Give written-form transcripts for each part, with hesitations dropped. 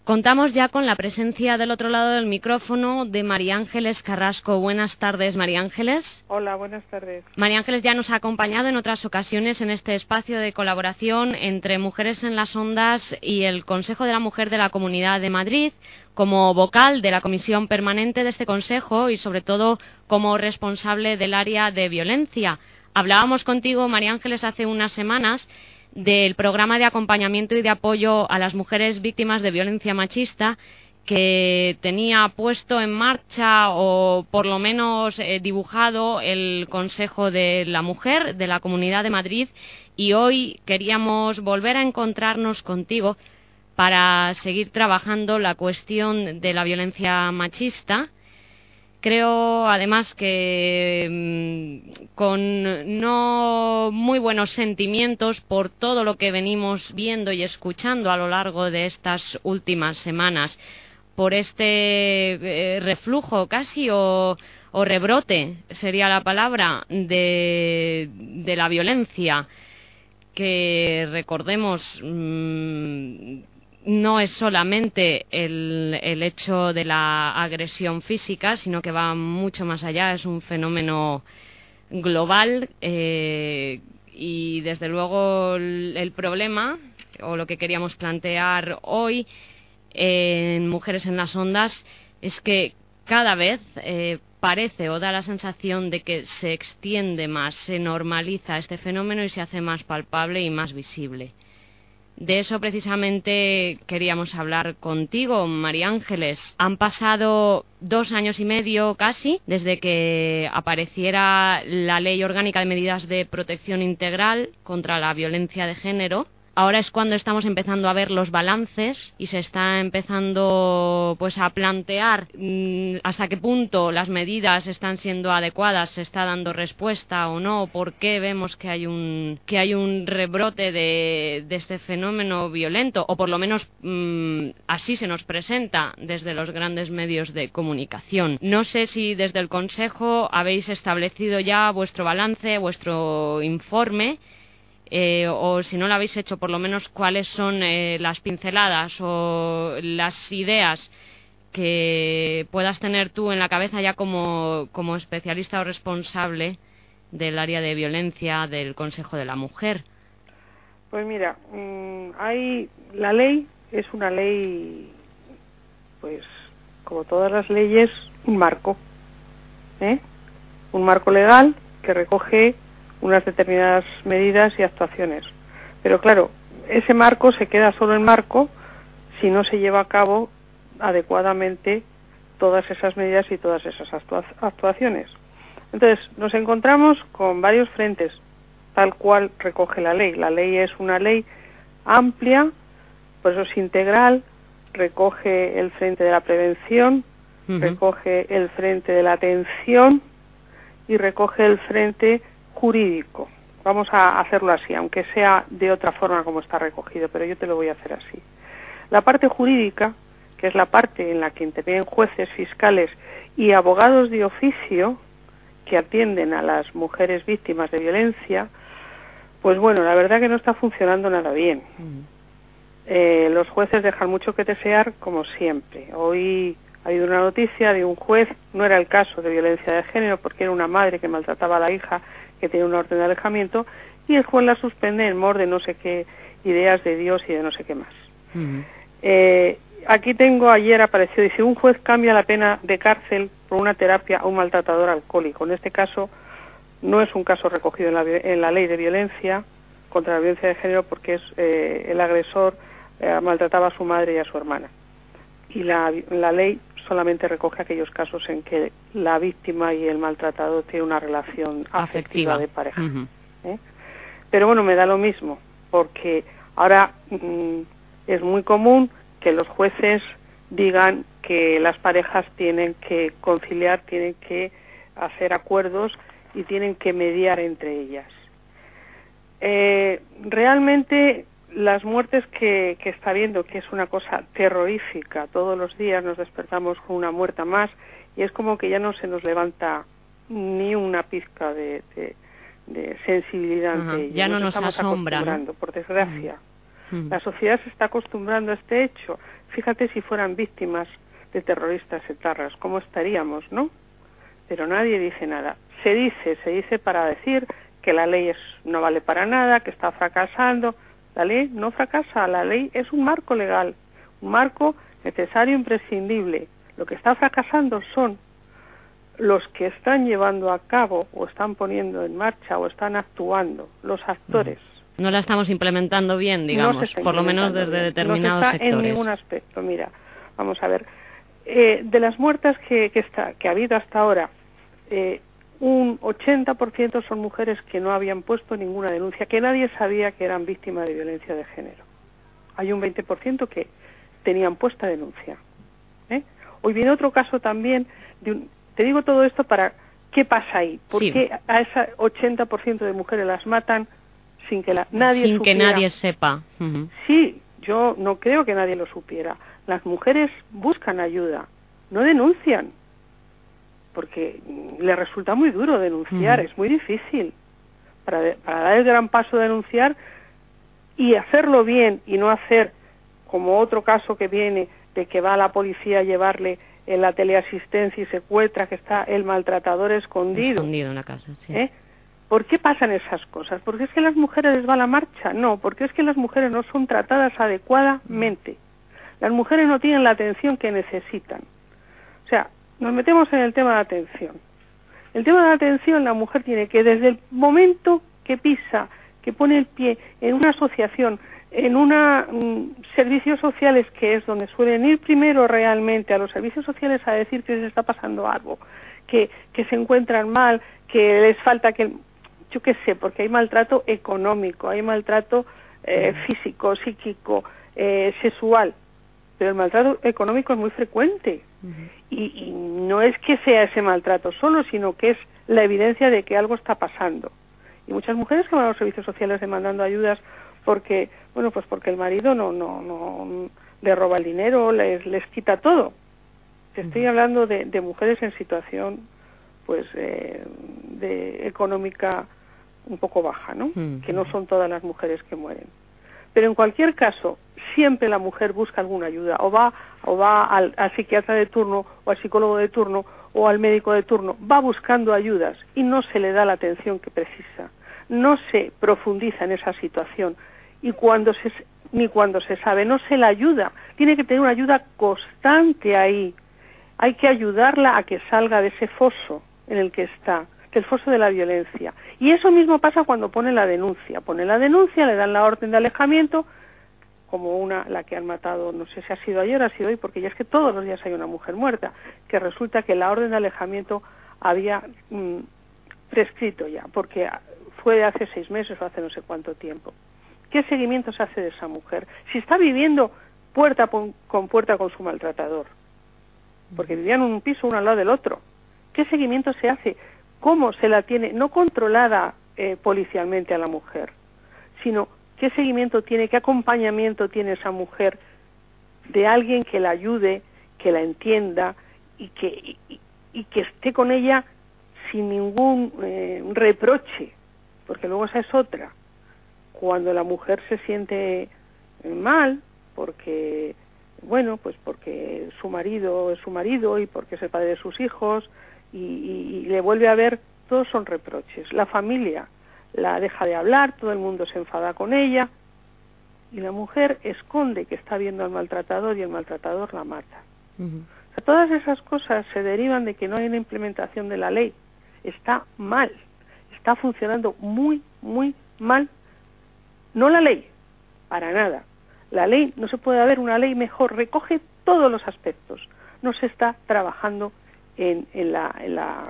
Contamos ya con la presencia del otro lado del micrófono de María Ángeles Carrasco. Buenas tardes, María Ángeles. Hola, buenas tardes. María Ángeles ya nos ha acompañado en otras ocasiones en este espacio de colaboración entre Mujeres en las Ondas y el Consejo de la Mujer de la Comunidad de Madrid, como vocal de la Comisión Permanente de este Consejo y sobre todo como responsable del área de violencia. Hablábamos contigo, María Ángeles, hace unas semanas del programa de acompañamiento y de apoyo a las mujeres víctimas de violencia machista que tenía puesto en marcha o por lo menos dibujado el Consejo de la Mujer de la Comunidad de Madrid, y hoy queríamos volver a encontrarnos contigo para seguir trabajando la cuestión de la violencia machista. Creo, además, que con no muy buenos sentimientos por todo lo que venimos viendo y escuchando a lo largo de estas últimas semanas, por este reflujo casi o rebrote, sería la palabra, de la violencia, que recordemos no es solamente el hecho de la agresión física, sino que va mucho más allá, es un fenómeno global y desde luego el problema, o lo que queríamos plantear hoy en Mujeres en las Ondas, es que cada vez parece o da la sensación de que se extiende más, se normaliza este fenómeno y se hace más palpable y más visible. De eso precisamente queríamos hablar contigo, María Ángeles. Han pasado 2 años y medio casi desde que apareciera la Ley Orgánica de Medidas de Protección Integral contra la Violencia de Género. Ahora es cuando estamos empezando a ver los balances y se está empezando pues a plantear hasta qué punto las medidas están siendo adecuadas, se está dando respuesta o no, por qué vemos que hay un rebrote de este fenómeno violento, o por lo menos así se nos presenta desde los grandes medios de comunicación. No sé si desde el Consejo habéis establecido ya vuestro balance, vuestro informe, o si no lo habéis hecho, por lo menos cuáles son las pinceladas o las ideas que puedas tener tú en la cabeza ya como especialista o responsable del área de violencia del Consejo de la Mujer. Pues mira, la ley es una ley, pues como todas las leyes, un marco, un marco legal que recoge unas determinadas medidas y actuaciones. Pero claro, ese marco se queda solo en marco si no se lleva a cabo adecuadamente todas esas medidas y todas esas actuaciones. Entonces, nos encontramos con varios frentes, tal cual recoge la ley. La ley es una ley amplia, por eso es integral, recoge el frente de la prevención, recoge el frente de la atención y recoge el frente jurídico. Vamos a hacerlo así, aunque sea de otra forma como está recogido, pero yo te lo voy a hacer así. La parte jurídica, que es la parte en la que intervienen jueces, fiscales y abogados de oficio que atienden a las mujeres víctimas de violencia, pues bueno, la verdad que no está funcionando nada bien. Los jueces dejan mucho que desear, como siempre. Hoy ha habido una noticia de un juez, no era el caso de violencia de género, porque era una madre que maltrataba a la hija, que tiene una orden de alejamiento, y el juez la suspende en mor de no sé qué ideas de Dios y de no sé qué más. Aquí ayer apareció, dice, un juez cambia la pena de cárcel por una terapia a un maltratador alcohólico. En este caso no es un caso recogido en la ley de violencia contra la violencia de género, porque el agresor maltrataba a su madre y a su hermana. Y la ley solamente recoge aquellos casos en que la víctima y el maltratado tienen una relación afectiva de pareja. Pero bueno, me da lo mismo, porque ahora es muy común que los jueces digan que las parejas tienen que conciliar, tienen que hacer acuerdos y tienen que mediar entre ellas. Realmente las muertes que está habiendo, que es una cosa terrorífica, todos los días nos despertamos con una muerta más y es como que ya no se nos levanta ni una pizca de sensibilidad ante ello. Ya no nos estamos asombra, acostumbrando, ¿no? Por desgracia. La sociedad se está acostumbrando a este hecho. Fíjate si fueran víctimas de terroristas etarras, ¿cómo estaríamos, no? Pero nadie dice nada. Se dice para decir que la ley no vale para nada, que está fracasando. La ley no fracasa, la ley es un marco legal, un marco necesario, imprescindible. Lo que está fracasando son los que están llevando a cabo o están poniendo en marcha o están actuando, los actores. No la estamos implementando bien, digamos, por lo menos desde determinados sectores. No está en ningún aspecto. Mira, vamos a ver, de las muertas que ha habido hasta ahora, un 80% son mujeres que no habían puesto ninguna denuncia, que nadie sabía que eran víctimas de violencia de género. Hay un 20% que tenían puesta denuncia. Hoy viene otro caso también, te digo todo esto para, ¿qué pasa ahí? ¿Por qué a ese 80% de mujeres las matan sin que nadie supiera? Que nadie sepa. Sí, yo no creo que nadie lo supiera. Las mujeres buscan ayuda, no denuncian, porque les resulta muy duro denunciar, es muy difícil. Para dar el gran paso de denunciar y hacerlo bien y no hacer como otro caso que viene de que va la policía a llevarle en la teleasistencia y se encuentra que está el maltratador escondido en la casa, sí. ¿Por qué pasan esas cosas? ¿Porque es que las mujeres les va la marcha? No, porque es que las mujeres no son tratadas adecuadamente. Las mujeres no tienen la atención que necesitan. O sea, nos metemos en el tema de atención. El tema de la atención, la mujer tiene que desde el momento que pisa, que pone el pie en una asociación, en una servicios sociales, que es donde suelen ir primero realmente a los servicios sociales a decir que les está pasando algo, que se encuentran mal, que les falta yo qué sé, porque hay maltrato económico, hay maltrato físico, psíquico, sexual, pero el maltrato económico es muy frecuente y no es que sea ese maltrato solo, sino que es la evidencia de que algo está pasando. Y muchas mujeres que van a los servicios sociales demandando ayudas porque, bueno, pues porque el marido no le roba el dinero, les quita todo. Te estoy hablando de mujeres en situación, pues, de económica un poco baja, ¿no? Que no son todas las mujeres que mueren. Pero en cualquier caso, siempre la mujer busca alguna ayuda, o va al psiquiatra de turno, o al psicólogo de turno, o al médico de turno, va buscando ayudas y no se le da la atención que precisa. No se profundiza en esa situación y ni cuando se sabe, no se la ayuda. Tiene que tener una ayuda constante ahí. Hay que ayudarla a que salga de ese foso en el que está, del foso de la violencia. Y eso mismo pasa cuando pone la denuncia. Pone la denuncia, le dan la orden de alejamiento, como la que han matado, no sé si ha sido ayer o ha sido hoy, porque ya es que todos los días hay una mujer muerta, que resulta que la orden de alejamiento había prescrito ya, porque fue hace 6 meses o hace no sé cuánto tiempo. ¿Qué seguimiento se hace de esa mujer? Si está viviendo puerta con puerta con su maltratador, porque vivían en un piso uno al lado del otro, ¿qué seguimiento se hace? ¿Cómo se la tiene? No controlada policialmente a la mujer, sino qué seguimiento tiene, qué acompañamiento tiene esa mujer de alguien que la ayude, que la entienda y que esté con ella sin ningún reproche, porque luego esa es otra. Cuando la mujer se siente mal, porque, bueno, pues porque su marido es su marido y porque es el padre de sus hijos y le vuelve a ver, todos son reproches. La familia la deja de hablar, todo el mundo se enfada con ella y la mujer esconde que está viendo al maltratador y el maltratador la mata. O sea, todas esas cosas se derivan de que no hay una implementación de la ley. Está mal, está funcionando muy, muy mal. No la ley, para nada. La ley, no se puede haber una ley mejor, recoge todos los aspectos. No se está trabajando en la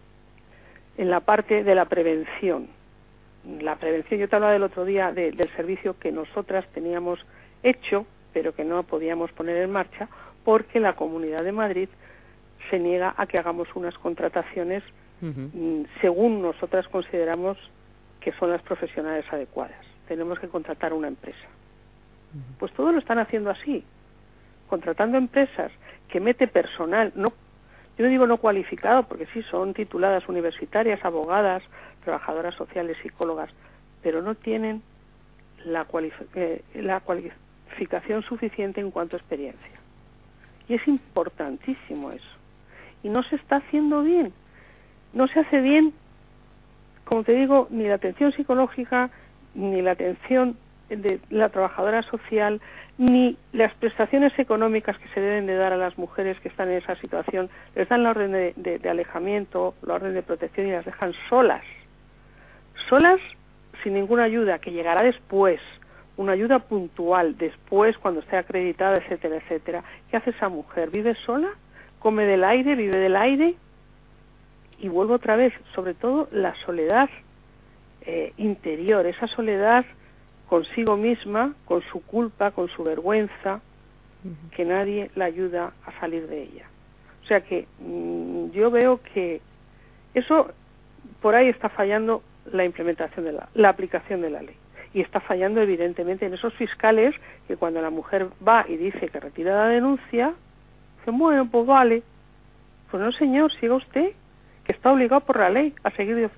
parte de la prevención. La prevención, yo te hablaba del otro día del servicio que nosotras teníamos hecho, pero que no podíamos poner en marcha, porque la Comunidad de Madrid se niega a que hagamos unas contrataciones según nosotras consideramos que son las profesionales adecuadas. Tenemos que contratar a una empresa. Pues todo lo están haciendo así, contratando empresas que mete personal, yo no digo no cualificado, porque sí son tituladas universitarias, abogadas, trabajadoras sociales, psicólogas, pero no tienen la cualificación suficiente en cuanto a experiencia. Y es importantísimo eso. Y no se está haciendo bien. No se hace bien, como te digo, ni la atención psicológica, ni la atención de la trabajadora social, ni las prestaciones económicas que se deben de dar a las mujeres que están en esa situación. Les dan la orden de alejamiento, la orden de protección y las dejan solas. Solas, sin ninguna ayuda, que llegará después, una ayuda puntual, después, cuando esté acreditada, etcétera, etcétera. ¿Qué hace esa mujer? ¿Vive sola? ¿Come del aire? ¿Vive del aire? Y vuelvo otra vez, sobre todo la soledad interior, esa soledad consigo misma, con su culpa, con su vergüenza, que nadie la ayuda a salir de ella. O sea que yo veo que eso, por ahí está fallando la implementación de la aplicación de la ley. Y está fallando evidentemente en esos fiscales que cuando la mujer va y dice que retira la denuncia, dicen, bueno, pues vale. Pues no, señor, siga usted, que está obligado por la ley a seguir.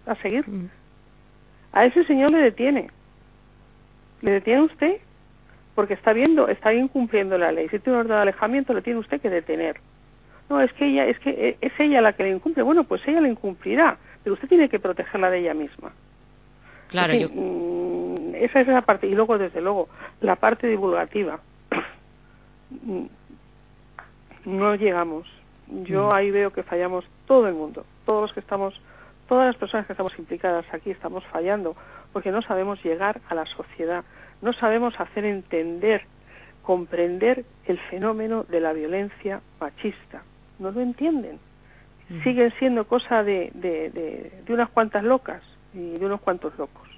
A ese señor le detiene. ¿Le detiene usted? Porque está incumpliendo la ley. Si tiene orden de alejamiento, le tiene usted que detener. No, es que es ella la que le incumple. Bueno, pues ella le incumplirá, pero usted tiene que protegerla de ella misma. Claro, esa es la parte. Y luego, desde luego, la parte divulgativa. No llegamos. Yo ahí veo que fallamos todo el mundo. Todas las personas que estamos implicadas aquí estamos fallando, porque no sabemos llegar a la sociedad, no sabemos hacer entender, comprender el fenómeno de la violencia machista. No lo entienden. Siguen siendo cosa de unas cuantas locas y de unos cuantos locos.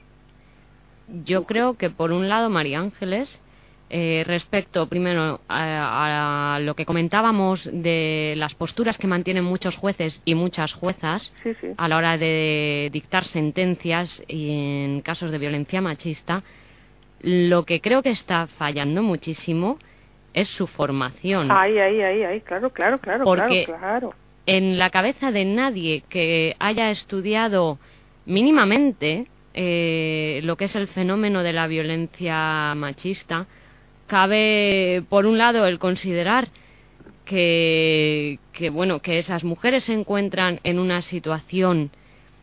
Yo creo que, por un lado, María Ángeles, respecto primero a lo que comentábamos de las posturas que mantienen muchos jueces y muchas juezas a la hora de dictar sentencias y en casos de violencia machista, lo que creo que está fallando muchísimo es su formación. Claro. Porque claro. En la cabeza de nadie que haya estudiado mínimamente lo que es el fenómeno de la violencia machista, cabe, por un lado, el considerar que esas mujeres se encuentran en una situación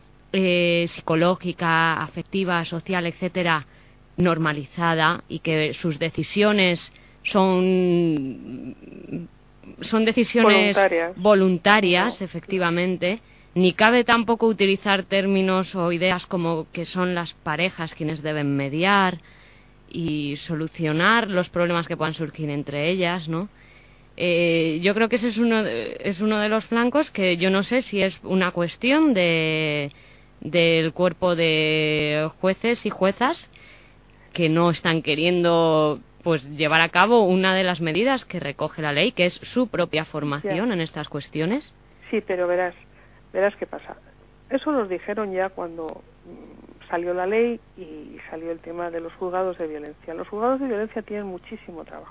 psicológica, afectiva, social, etcétera, normalizada, y que sus decisiones son decisiones voluntarias, efectivamente. Ni cabe tampoco utilizar términos o ideas como que son las parejas quienes deben mediar y solucionar los problemas que puedan surgir entre ellas, ¿no? Yo creo que ese es uno de los flancos que yo no sé si es una cuestión del cuerpo de jueces y juezas que no están queriendo llevar a cabo una de las medidas que recoge la ley, que es su propia formación en estas cuestiones. Sí, pero verás qué pasa. Eso nos dijeron ya cuando salió la ley y salió el tema de los juzgados de violencia. Los juzgados de violencia tienen muchísimo trabajo.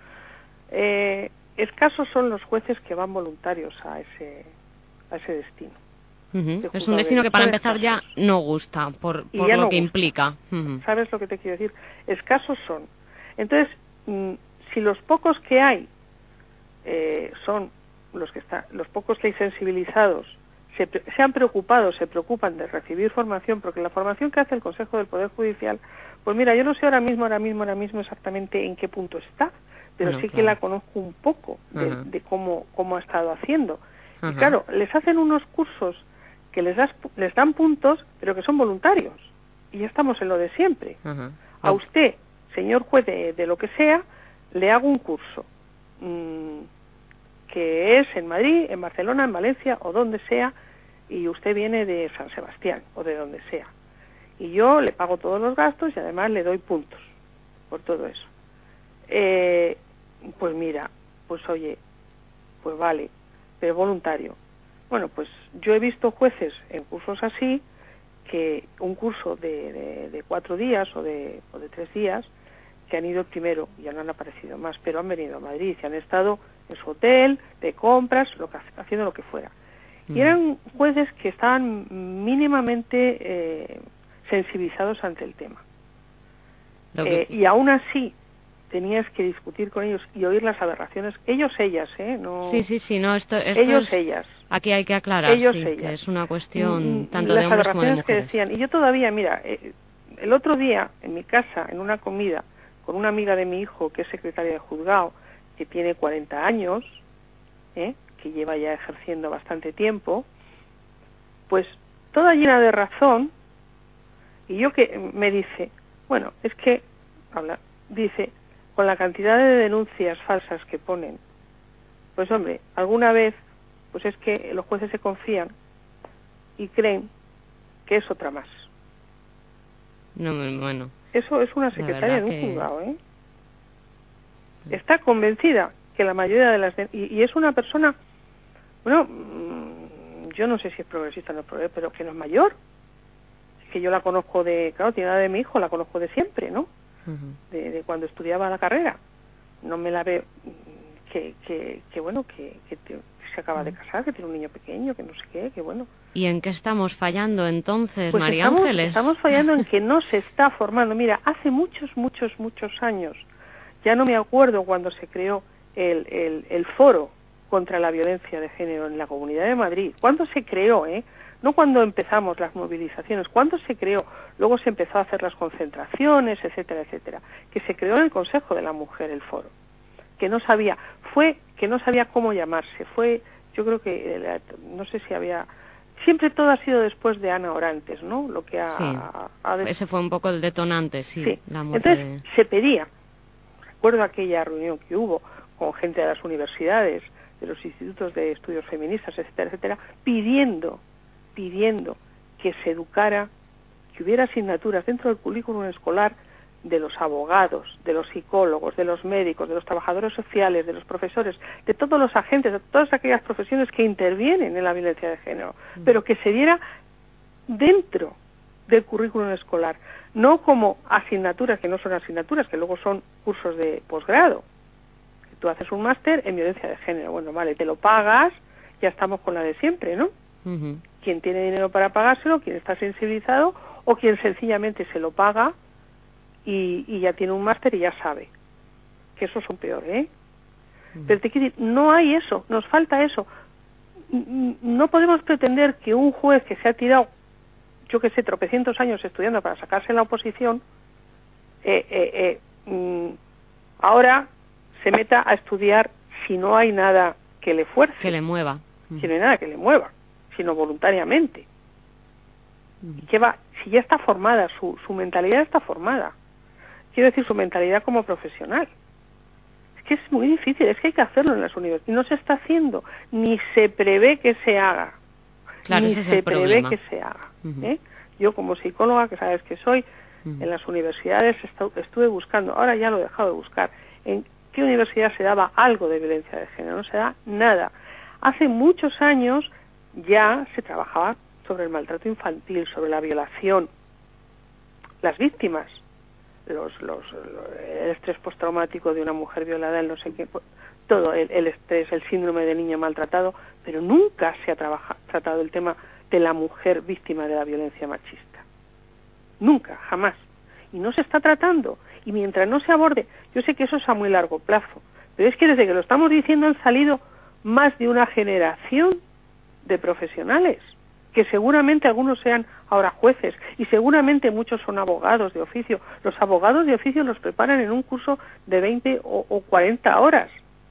Escasos son los jueces que van voluntarios a ese destino. Es un destino que, para empezar, ya no gusta por lo que implica. ¿Sabes lo que te quiero decir? Escasos son. Entonces, si los pocos que hay son los pocos que hay sensibilizados, se han preocupado, se preocupan de recibir formación, porque la formación que hace el Consejo del Poder Judicial, pues mira, yo no sé ahora mismo exactamente en qué punto está, pero sí que la conozco un poco de cómo ha estado haciendo. Y claro, les hacen unos cursos que les dan puntos, pero que son voluntarios. Y ya estamos en lo de siempre. A usted, señor juez de lo que sea, le hago un curso que es en Madrid, en Barcelona, en Valencia o donde sea, y usted viene de San Sebastián o de donde sea. Y yo le pago todos los gastos y además le doy puntos por todo eso. Pues mira, pues oye, pues vale, pero voluntario. Bueno, pues yo he visto jueces en cursos así, que un curso de 4 días o de 3 días, que han ido primero, ya no han aparecido más, pero han venido a Madrid y han estado en su hotel, de compras, haciendo lo que fuera. Y eran jueces que estaban mínimamente sensibilizados ante el tema. Y aún así, tenías que discutir con ellos y oír las aberraciones, ellas, no. Sí, no, esto ellas. Aquí hay que aclarar, que es una cuestión tanto de hombres como de mujeres. Que decían, y yo todavía, mira, el otro día en mi casa, en una comida, con una amiga de mi hijo que es secretaria de juzgado, que tiene 40 años, que lleva ya ejerciendo bastante tiempo, pues toda llena de razón, y yo que me dice, bueno, es que, dice, con la cantidad de denuncias falsas que ponen, pues hombre, alguna vez, pues es que los jueces se confían y creen que es otra más. No, bueno. Eso es una secretaria de un juzgado, Está convencida que la mayoría de las... Y es una persona, bueno, yo no sé si es progresista o no es progresista, pero que no es mayor. Es que yo la conozco claro, tiene la de mi hijo, la conozco de siempre, ¿no? De cuando estudiaba la carrera. No me la veo que se acaba de casar, que tiene un niño pequeño, que no sé qué, que bueno. ¿Y en qué estamos fallando entonces, Pues María Ángeles? Estamos fallando en que no se está formando. Mira, hace muchos años, ya no me acuerdo cuando se creó el foro contra la violencia de género en la Comunidad de Madrid. ¿Cuándo se creó, No cuando empezamos las movilizaciones, ¿cuándo se creó? Luego se empezó a hacer las concentraciones, etcétera, etcétera. Que se creó en el Consejo de la Mujer el foro. Que no sabía cómo llamarse. Yo creo que, no sé si había... Siempre todo ha sido después de Ana Orantes, ¿no? Lo que ese fue un poco el detonante, sí. La muerte. Entonces se pedía, recuerdo aquella reunión que hubo con gente de las universidades, de los institutos de estudios feministas, etcétera, etcétera, pidiendo que se educara, que hubiera asignaturas dentro del currículum escolar de los abogados, de los psicólogos, de los médicos, de los trabajadores sociales, de los profesores, de todos los agentes, de todas aquellas profesiones que intervienen en la violencia de género, pero que se diera dentro del currículum escolar, no como asignaturas que no son asignaturas, que luego son cursos de posgrado. Tú haces un máster en violencia de género, bueno, vale, te lo pagas, ya estamos con la de siempre, ¿no? Quien tiene dinero para pagárselo, quien está sensibilizado o quien sencillamente se lo paga y ya tiene un máster y ya sabe que eso son peor, Pero te quiero decir, no hay eso, nos falta eso. No podemos pretender que un juez que se ha tirado, yo que sé, tropecientos años estudiando para sacarse la oposición, ahora se meta a estudiar si no hay nada que le fuerce, que le mueva, si no hay nada que le mueva, sino voluntariamente. ¿Qué va? Si ya está formada, su mentalidad está formada. Quiero decir, su mentalidad como profesional. Es que es muy difícil, es que hay que hacerlo en las universidades. Y no se está haciendo, ni se prevé que se haga. Claro, ni ese es se el prevé problema. que se haga. Yo como psicóloga, que sabes que soy, en las universidades estuve buscando, ahora ya lo he dejado de buscar, en qué universidad se daba algo de violencia de género, no se da nada. Hace muchos años ya se trabajaba sobre el maltrato infantil, sobre la violación, las víctimas, el estrés postraumático de una mujer violada, el no sé qué, todo, el estrés, el síndrome del niño maltratado, pero nunca se ha tratado el tema de la mujer víctima de la violencia machista. Nunca, jamás. Y no se está tratando. Y mientras no se aborde, yo sé que eso es a muy largo plazo, pero es que desde que lo estamos diciendo han salido más de una generación de profesionales, que seguramente algunos sean ahora jueces y seguramente muchos son abogados de oficio. Los abogados de oficio los preparan en un curso de 20 o 40 horas.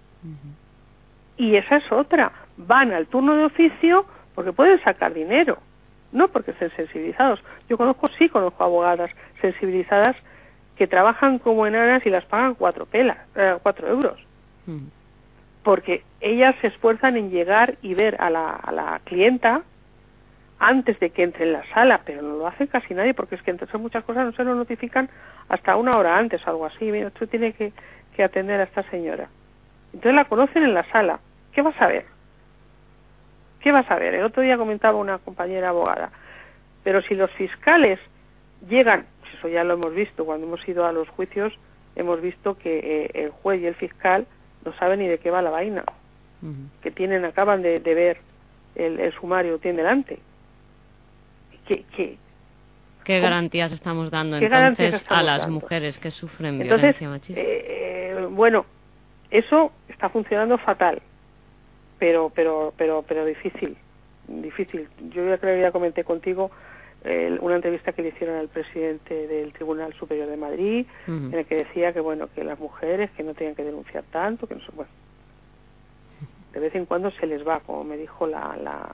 Y esa es otra. Van al turno de oficio porque pueden sacar dinero, no porque estén sensibilizados. Yo conozco abogadas sensibilizadas que trabajan como enanas y las pagan 4 euros. Porque ellas se esfuerzan en llegar y ver a la clienta antes de que entre en la sala, pero no lo hace casi nadie, porque es que entre muchas cosas no se lo notifican hasta una hora antes, algo así. Mira, tú tienes que atender a esta señora. Entonces la conocen en la sala. ¿Qué vas a ver? ¿Qué vas a ver? El otro día comentaba una compañera abogada, pero si los fiscales llegan, eso ya lo hemos visto, cuando hemos ido a los juicios, hemos visto que el juez y el fiscal no saben ni de qué va la vaina, que acaban de ver el sumario, tienen delante. Que ¿Qué garantías estamos dando entonces a las mujeres que sufren violencia machista? Bueno, eso está funcionando fatal, pero difícil. Yo ya creo que ya comenté contigo una entrevista que le hicieron al presidente del Tribunal Superior de Madrid, en el que decía que bueno, que las mujeres que no tenían que denunciar tanto, que no sé, bueno, de vez en cuando se les va, como me dijo la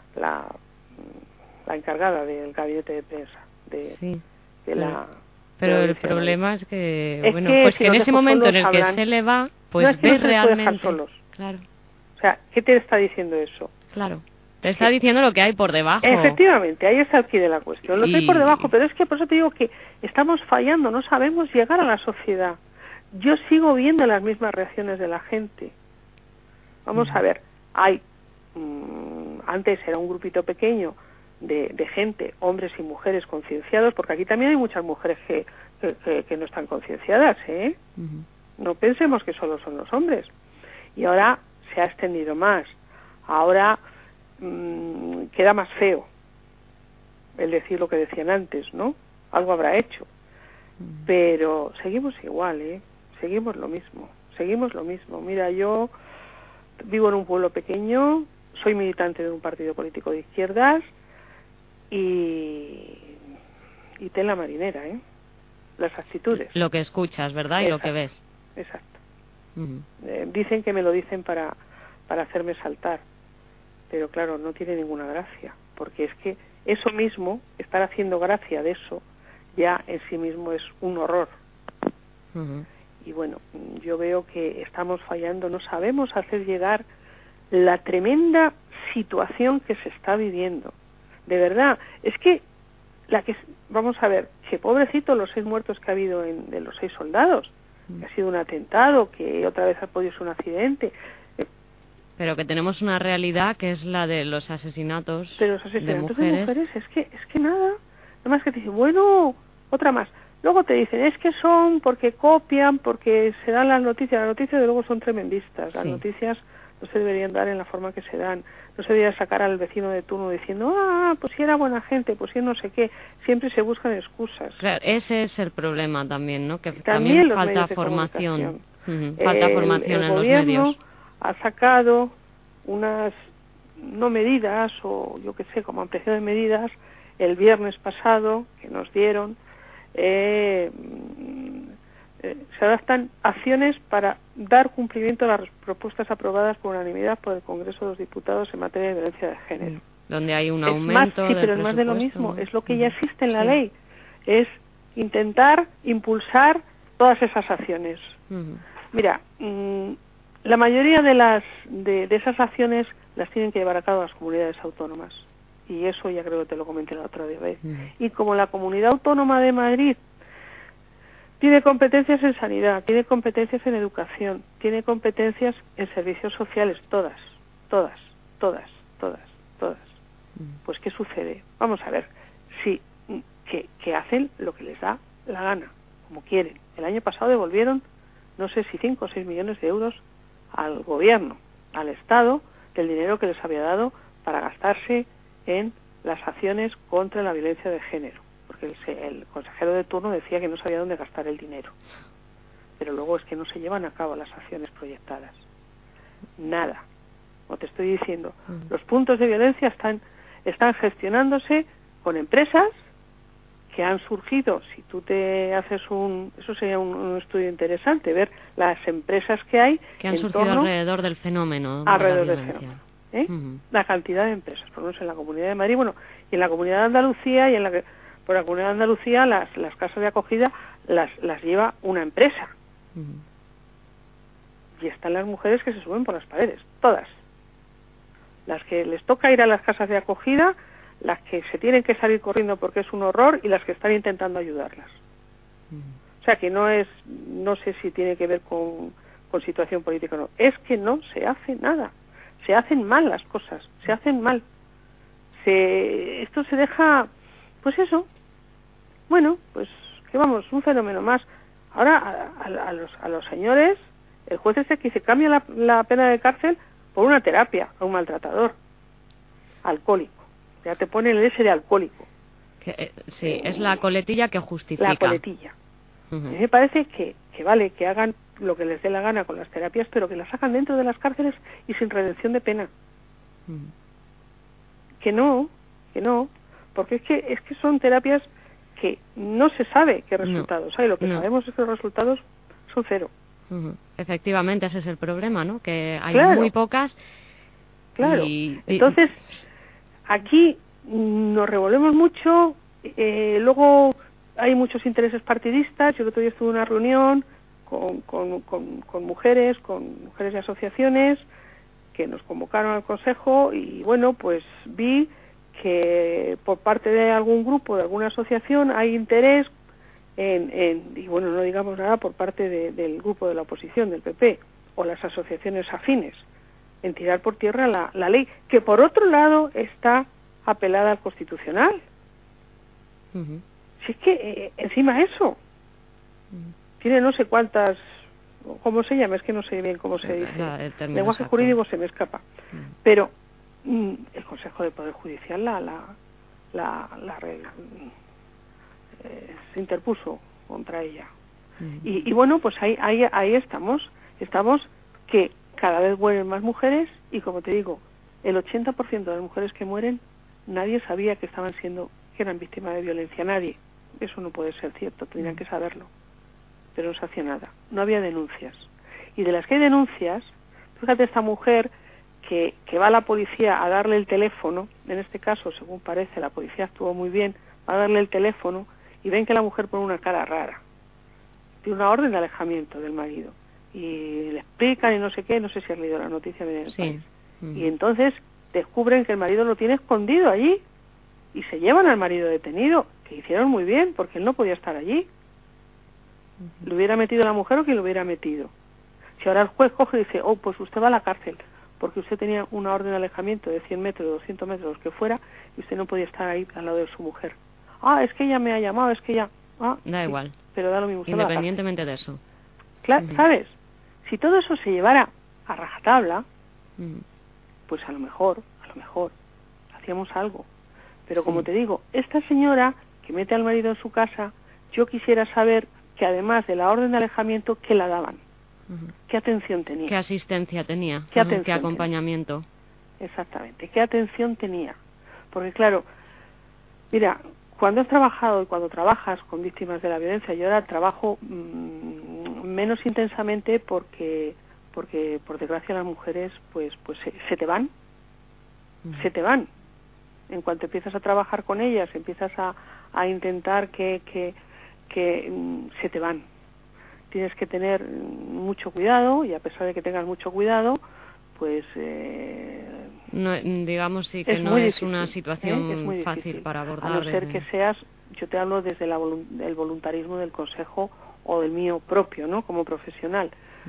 encargada del gabinete de prensa pero el problema es que bueno, pues que en ese momento en el que se le va, pues ves realmente solos. Claro. O sea, ¿qué te está diciendo eso? Claro. Te está diciendo lo que hay por debajo. Efectivamente, ahí está el quid de la cuestión. Lo que hay por debajo, pero es que por eso te digo que estamos fallando, no sabemos llegar a la sociedad. Yo sigo viendo las mismas reacciones de la gente. Vamos a ver, antes era un grupito pequeño de gente, hombres y mujeres concienciados, porque aquí también hay muchas mujeres que no están concienciadas, ¿eh? No pensemos que solo son los hombres. Y ahora se ha extendido más. Ahora queda más feo el decir lo que decían antes, ¿no? Algo habrá hecho. Pero seguimos igual, ¿eh? Seguimos lo mismo. Mira, yo vivo en un pueblo pequeño, soy militante de un partido político de izquierdas y tela marinera, ¿eh? Las actitudes. Lo que escuchas, ¿verdad? Exacto, y lo que ves. Exacto. Dicen que me lo dicen para hacerme saltar, pero claro, no tiene ninguna gracia, porque es que eso mismo, estar haciendo gracia de eso, ya en sí mismo es un horror. Y bueno, yo veo que estamos fallando, no sabemos hacer llegar la tremenda situación que se está viviendo. De verdad, es que vamos a ver, que pobrecito los 6 muertos que ha habido de los 6 soldados, que ha sido un atentado, que otra vez ha podido ser un accidente. Pero que tenemos una realidad que es la de los asesinatos, de mujeres es que nada más que te dicen, bueno, otra más. Luego te dicen, es que son porque copian, porque se dan las noticias de luego son tremendistas. Las noticias no se deberían dar en la forma que se dan. No se debería sacar al vecino de turno diciendo, pues si era buena gente, pues si no sé qué. Siempre se buscan excusas. Claro, ese es el problema también, ¿no? Que también falta formación. Falta formación en los medios. El gobierno ha sacado unas, no medidas, o yo qué sé, como ampliación de medidas, el viernes pasado, que nos dieron, se adaptan acciones para dar cumplimiento a las propuestas aprobadas por unanimidad por el Congreso de los Diputados en materia de violencia de género. Donde hay un aumento pero es más de lo mismo, es lo que ya existe en la ley, es intentar impulsar todas esas acciones. Mira, la mayoría de esas acciones las tienen que llevar a cabo las comunidades autónomas. Y eso ya creo que te lo comenté la otra vez. Y como la Comunidad Autónoma de Madrid tiene competencias en sanidad, tiene competencias en educación, tiene competencias en servicios sociales, todas. Pues ¿qué sucede? Vamos a ver, que hacen lo que les da la gana, como quieren. El año pasado devolvieron, no sé si 5 o 6 millones de euros al gobierno, al Estado, del dinero que les había dado para gastarse en las acciones contra la violencia de género, porque el consejero de turno decía que no sabía dónde gastar el dinero, pero luego es que no se llevan a cabo las acciones proyectadas, nada. Como te estoy diciendo, los puntos de violencia están gestionándose con empresas que han surgido. Si tú te haces eso sería un estudio interesante, ver las empresas que hay que han surgido alrededor del fenómeno, alrededor del fenómeno. La cantidad de empresas, por lo menos en la Comunidad de Madrid, bueno, y en la Comunidad de Andalucía, por la Comunidad de Andalucía las casas de acogida las lleva una empresa. Y están las mujeres que se suben por las paredes, todas. Las que les toca ir a las casas de acogida, las que se tienen que salir corriendo porque es un horror y las que están intentando ayudarlas. O sea que no sé si tiene que ver con situación política o no, es que no se hace nada. Se hacen mal las cosas, se hacen mal. Esto se deja, pues eso. Bueno, pues que vamos, un fenómeno más. Ahora a los señores, el juez dice que se cambia la pena de cárcel por una terapia a un maltratador alcohólico. Ya te ponen el S de alcohólico. Sí, es la coletilla que justifica. La coletilla. A mí me parece que vale, que hagan lo que les dé la gana con las terapias, pero que las hagan dentro de las cárceles y sin redención de pena. Que no, porque es que son terapias que no se sabe qué resultados hay. Lo que sabemos es que los resultados son cero. Efectivamente, ese es el problema, ¿no? Que hay muy pocas. Claro. Entonces, aquí nos revolvemos mucho, luego hay muchos intereses partidistas. Yo el otro día estuve en una reunión con mujeres de asociaciones que nos convocaron al consejo y bueno, pues vi que por parte de algún grupo, de alguna asociación, hay interés y bueno, no digamos nada por parte del grupo de la oposición, del PP, o las asociaciones afines, en tirar por tierra la ley, que por otro lado está apelada al Constitucional. Si es que encima eso tiene no sé cuántas, ¿cómo se llama? Es que no sé bien cómo se dice. El lenguaje jurídico se me escapa. Pero el Consejo de Poder Judicial se interpuso contra ella. Y bueno, pues ahí estamos que cada vez mueren más mujeres y, como te digo, el 80% de las mujeres que mueren, nadie sabía que eran víctimas de violencia, nadie. Eso no puede ser cierto, tendrían que saberlo. Pero no se hacía nada, no había denuncias. Y de las que hay denuncias, fíjate, esta mujer que va a la policía a darle el teléfono, en este caso, según parece, la policía actuó muy bien, va a darle el teléfono y ven que la mujer pone una cara rara. Tiene una orden de alejamiento del marido. Y le explican y no sé qué, no sé si has leído la noticia. Sí. Y entonces descubren que el marido lo tiene escondido allí y se llevan al marido detenido, que hicieron muy bien, porque él no podía estar allí. ¿Lo hubiera metido la mujer o quien lo hubiera metido? Si ahora el juez coge y dice, pues usted va a la cárcel, porque usted tenía una orden de alejamiento de 100 metros, 200 metros, los que fuera, y usted no podía estar ahí al lado de su mujer. Es que ella me ha llamado, es que ella... da igual. Pero da lo mismo. Independientemente de eso. Claro, ¿sabes? Si todo eso se llevara a rajatabla, pues a lo mejor, hacíamos algo. Pero como te digo, esta señora que mete al marido en su casa, yo quisiera saber que además de la orden de alejamiento, ¿qué la daban? ¿Qué atención tenía? ¿Qué asistencia tenía? ¿Qué acompañamiento? Tenía? Exactamente, ¿qué atención tenía? Porque claro, mira, cuando has trabajado y cuando trabajas con víctimas de la violencia, yo ahora trabajo menos intensamente porque por desgracia las mujeres pues se te van. Se te van. En cuanto empiezas a trabajar con ellas, empiezas a intentar que se te van. Tienes que tener mucho cuidado y a pesar de que tengas mucho cuidado, pues no, digamos sí que no es una situación es fácil para abordar. A no ser que seas, yo te hablo desde el voluntarismo del consejo o del mío propio, ¿no? Como profesional.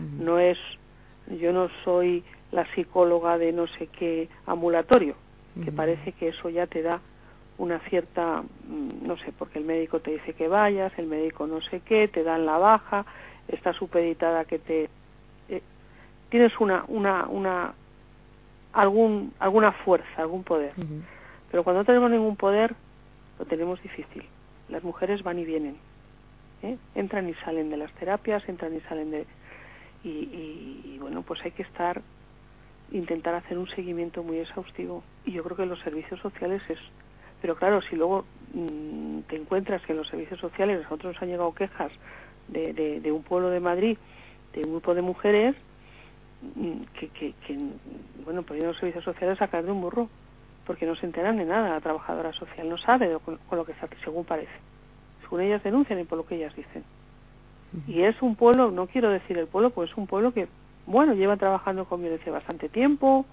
Yo no soy la psicóloga de no sé qué ambulatorio, que parece que eso ya te da una cierta, no sé, porque el médico te dice que vayas, el médico no sé qué, te dan la baja, está supeditada que tienes alguna fuerza, algún poder. Pero cuando no tenemos ningún poder, lo tenemos difícil. Las mujeres van y vienen, entran y salen de las terapias, entran y salen de... Y bueno, pues hay que intentar hacer un seguimiento muy exhaustivo. Y yo creo que los servicios sociales es... Pero claro, si luego te encuentras que en los servicios sociales, nosotros nos han llegado quejas de un pueblo de Madrid, de un grupo de mujeres que bueno, poniendo los servicios sociales a caer de un burro, porque no se enteran de nada. La trabajadora social no sabe con lo que está, según parece, según ellas denuncian y por lo que ellas dicen. Y es un pueblo, no quiero decir el pueblo, pues es un pueblo que, bueno, lleva trabajando con violencia bastante tiempo,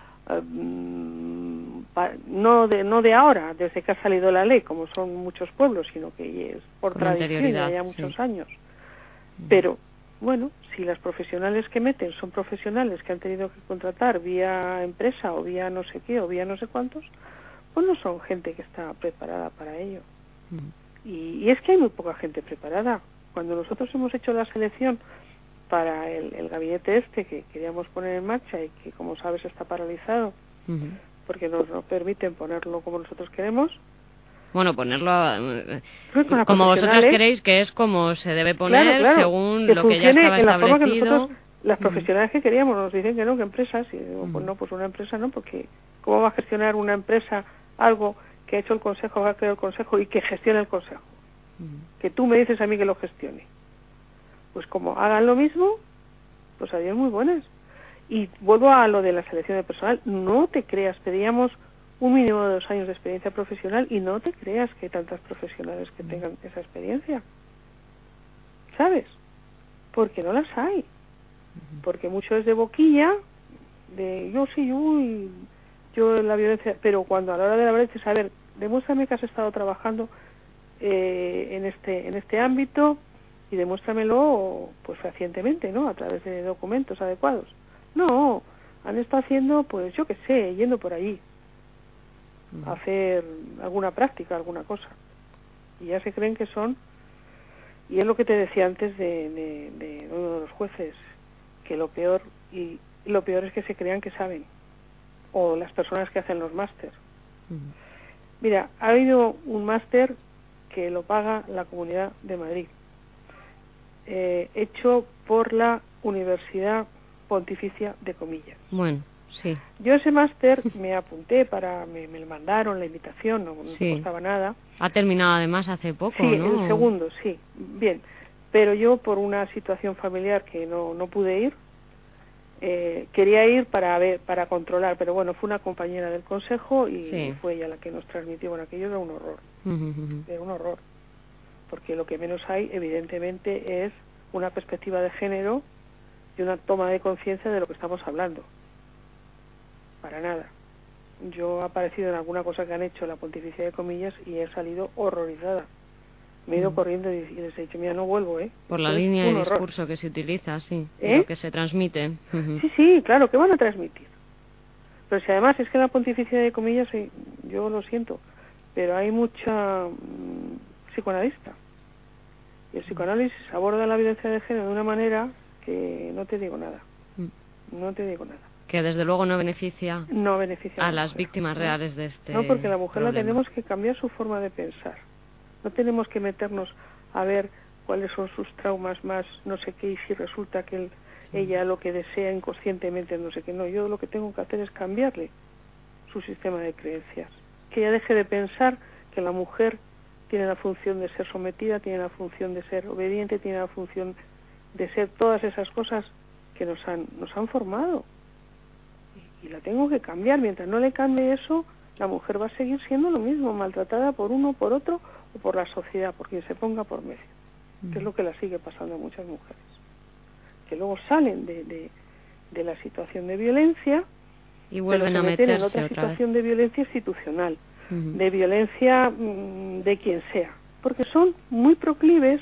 no de ahora, desde que ha salido la ley, como son muchos pueblos, sino que es por tradición ya muchos años. Pero, bueno, si las profesionales que meten son profesionales que han tenido que contratar vía empresa o vía no sé qué o vía no sé cuántos, pues no son gente que está preparada para ello. Y es que hay muy poca gente preparada. Cuando nosotros hemos hecho la selección para el gabinete que queríamos poner en marcha y que, como sabes, está paralizado porque no nos permiten ponerlo como nosotros queremos, Bueno, ponerlo con la como vosotras profesional, queréis, que es como se debe poner, claro, según que lo que ya funcione estaba en la forma que establecido. nosotros, las profesionales que queríamos, nos dicen que no, que empresas, y digo, pues no, pues una empresa no, porque ¿cómo va a gestionar una empresa algo que ha hecho el Consejo, va a crear el Consejo y que gestione el Consejo? Que tú me dices a mí que lo gestione. Pues como hagan lo mismo, pues adiós muy buenas. Y vuelvo a lo de la selección de personal. No te creas, pedíamos un mínimo de 2 años de experiencia profesional y no te creas que hay tantas profesionales que tengan esa experiencia. ¿Sabes? Porque no las hay. Porque mucho es de boquilla, de yo sí, yo en la violencia, pero cuando a la hora de la verdad dices, a ver, demuéstrame que has estado trabajando en este ámbito y demuéstramelo pues fehacientemente, ¿no? A través de documentos adecuados. No, han estado haciendo, pues yo qué sé, yendo por allí a hacer alguna práctica, alguna cosa. Y ya se creen que son, y es lo que te decía antes de uno de los jueces, que lo peor es que se crean que saben, o las personas que hacen los máster. Mira, ha habido un máster que lo paga la Comunidad de Madrid, hecho por la Universidad Pontificia de Comillas. Bueno, sí. Yo ese máster me apunté me lo mandaron, la invitación, no costaba nada. Ha terminado además hace poco, sí, ¿no? El segundo, sí, bien. Pero yo por una situación familiar que no pude ir, quería ir para controlar, pero bueno, fue una compañera del consejo y fue ella la que nos transmitió. Bueno, aquello era un horror, era un horror, porque lo que menos hay, evidentemente, es una perspectiva de género y una toma de conciencia de lo que estamos hablando. Para nada. Yo he aparecido en alguna cosa que han hecho la Pontificia de Comillas y he salido horrorizada. Me he ido corriendo y les he dicho, mira, no vuelvo, Por la línea de discurso que se utiliza, sí, y lo que se transmite. Sí, claro, ¿qué van a transmitir? Pero si además es que en la Pontificia de Comillas, yo lo siento, pero hay mucha psicoanalista. Y el psicoanálisis aborda la violencia de género de una manera que no te digo nada. No te digo nada. Que desde luego no beneficia a las víctimas reales de este No, porque la mujer problema. la tenemos que cambiar su forma de pensar. No tenemos que meternos a ver cuáles son sus traumas más no sé qué, y si resulta que ella lo que desea inconscientemente no sé qué. No, yo lo que tengo que hacer es cambiarle su sistema de creencias. Que ella deje de pensar que la mujer tiene la función de ser sometida, tiene la función de ser obediente, tiene la función de ser todas esas cosas que nos han formado. Y la tengo que cambiar. Mientras no le cambie eso, la mujer va a seguir siendo lo mismo, maltratada por uno, por otro o por la sociedad, por quien se ponga por medio, que es lo que la sigue pasando a muchas mujeres, que luego salen de la situación de violencia y vuelven a meterse en otra situación de violencia institucional, de violencia de quien sea, porque son muy proclives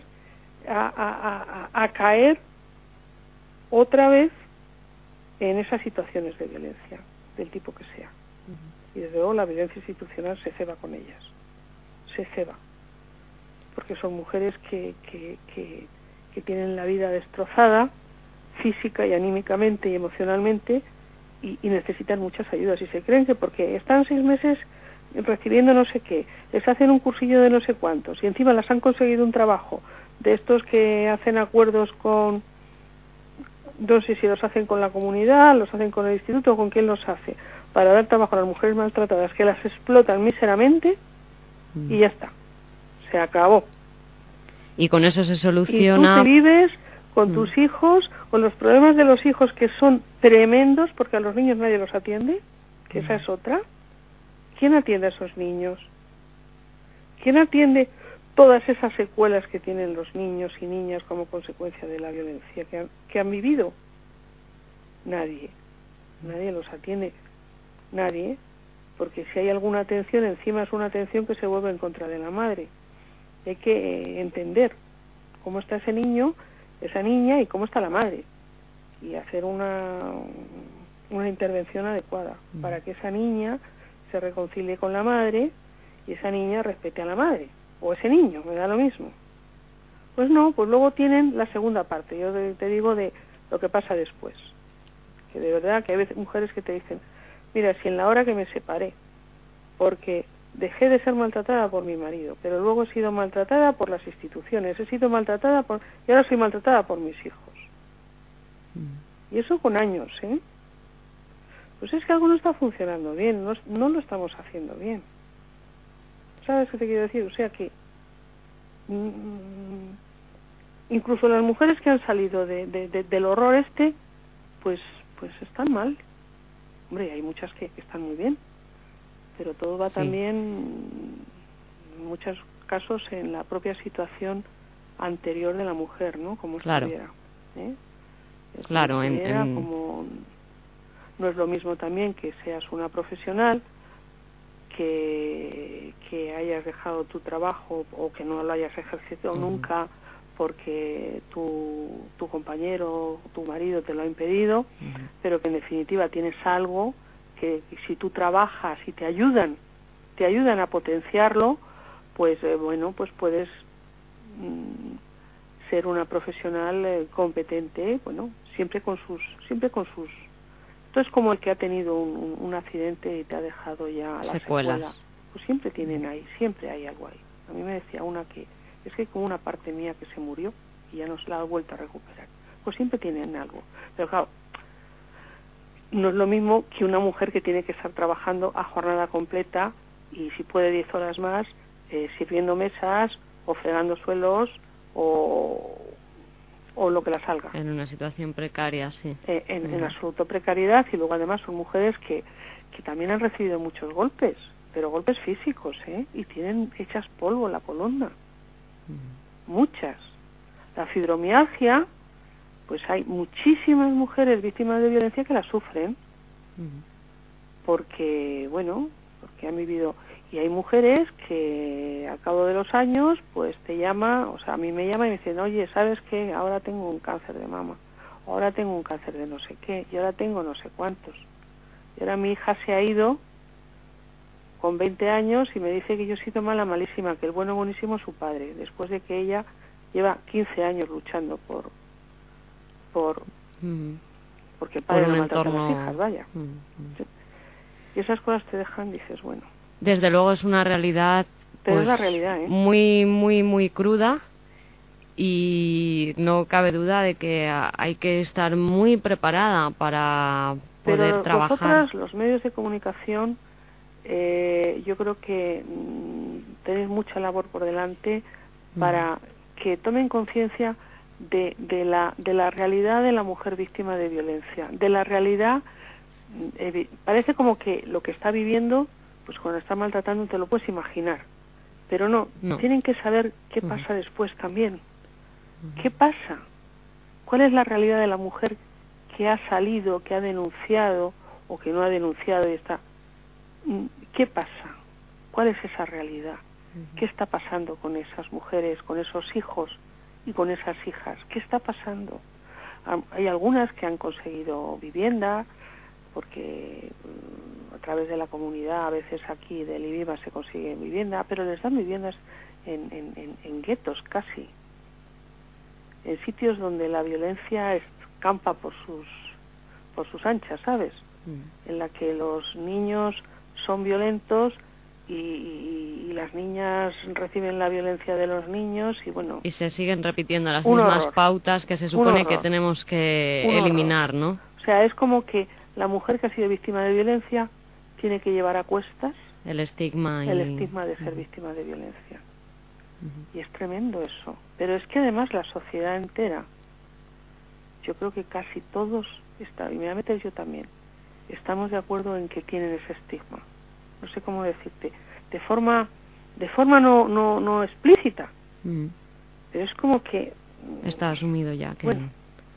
a caer otra vez en esas situaciones de violencia, del tipo que sea. Y desde luego la violencia institucional se ceba con ellas. Se ceba. Porque son mujeres que tienen la vida destrozada, física y anímicamente y emocionalmente, y necesitan muchas ayudas. Y se creen que porque están 6 meses recibiendo no sé qué, les hacen un cursillo de no sé cuántos, y encima las han conseguido un trabajo de estos que hacen acuerdos con... No sé si los hacen con la comunidad, los hacen con el instituto, o con quién los hace, para dar trabajo a las mujeres maltratadas, que las explotan míseramente, y ya está. Se acabó. Y con eso se soluciona... Y tú te vives con tus hijos, con los problemas de los hijos, que son tremendos, porque a los niños nadie los atiende, que esa es otra. ¿Quién atiende a esos niños? ¿Quién atiende todas esas secuelas que tienen los niños y niñas como consecuencia de la violencia que han vivido? Nadie los atiende, nadie, porque si hay alguna atención, encima es una atención que se vuelve en contra de la madre. Hay que entender cómo está ese niño, esa niña, y cómo está la madre, y hacer una intervención adecuada para que esa niña se reconcilie con la madre y esa niña respete a la madre. O ese niño, me da lo mismo. Pues no, pues luego tienen la segunda parte, yo te digo de lo que pasa después. Que de verdad que hay veces mujeres que te dicen, mira, si en la hora que me separé, porque dejé de ser maltratada por mi marido, pero luego he sido maltratada por las instituciones, he sido maltratada y ahora soy maltratada por mis hijos. Y eso con años, ¿eh? Pues es que algo no está funcionando bien, no lo estamos haciendo bien. ¿Sabes qué te quiero decir? O sea que incluso las mujeres que han salido del horror pues están mal. Hombre, hay muchas que están muy bien, pero todo va también, en muchos casos, en la propia situación anterior de la mujer, ¿no? Como estuviera, ¿eh? Claro, como no es lo mismo también que seas una profesional, que hayas dejado tu trabajo o que no lo hayas ejercido nunca porque tu compañero, tu marido te lo ha impedido, pero que en definitiva tienes algo que si tú trabajas y te ayudan a potenciarlo, pues bueno, pues puedes ser una profesional competente, bueno, siempre con sus esto es como el que ha tenido un accidente y te ha dejado ya la secuela. Pues siempre siempre hay algo ahí. A mí me decía una que es que hay como una parte mía que se murió y ya no se la ha vuelto a recuperar. Pues siempre tienen algo. Pero claro, no es lo mismo que una mujer que tiene que estar trabajando a jornada completa y si puede 10 horas más, sirviendo mesas o fregando suelos o lo que la salga. En una situación precaria, sí. En absoluta precariedad, y luego además son mujeres que también han recibido muchos golpes, pero golpes físicos, y tienen hechas polvo la columna. Muchas. La fibromialgia, pues hay muchísimas mujeres víctimas de violencia que la sufren, porque han vivido. Y hay mujeres que al cabo de los años, pues te llama, o sea, a mí me llama y me dicen, oye, ¿sabes qué? Ahora tengo un cáncer de mama, ahora tengo un cáncer de no sé qué, y ahora tengo no sé cuántos. Y ahora mi hija se ha ido con 20 años y me dice que yo he sido malísima, que el buenísimo es su padre, después de que ella lleva 15 años luchando porque el padre no maltrata a las hijas, vaya. Sí. Y esas cosas te dejan, dices, bueno. Desde luego es una realidad, pero es la realidad, muy, muy, muy cruda, y no cabe duda de que hay que estar muy preparada para poder trabajar. Pero vosotras, los medios de comunicación, yo creo que tenéis mucha labor por delante para que tomen conciencia de la realidad de la mujer víctima de violencia, de la realidad. Parece como que lo que está viviendo, pues cuando está maltratando te lo puedes imaginar, pero no. Tienen que saber qué pasa después también. ¿Qué pasa? ¿Cuál es la realidad de la mujer que ha salido, que ha denunciado o que no ha denunciado y está? ¿Qué pasa? ¿Cuál es esa realidad? ¿Qué está pasando con esas mujeres, con esos hijos y con esas hijas? ¿Qué está pasando? Hay algunas que han conseguido vivienda, porque a través de la comunidad, a veces aquí del IBIMA se consigue vivienda, pero les dan viviendas en guetos casi, en sitios donde la violencia campa por sus anchas, ¿sabes? En la que los niños son violentos y las niñas reciben la violencia de los niños y bueno... Y se siguen repitiendo las mismas pautas que se supone que tenemos que eliminar, ¿no? O sea, es como que la mujer que ha sido víctima de violencia tiene que llevar a cuestas el estigma de ser víctima de violencia. Y es tremendo eso. Pero es que además la sociedad entera, yo creo que casi todos, y me voy a meter yo también, estamos de acuerdo en que tienen ese estigma. No sé cómo decirte. De forma no explícita. Pero es como que... está asumido ya. Que... Bueno,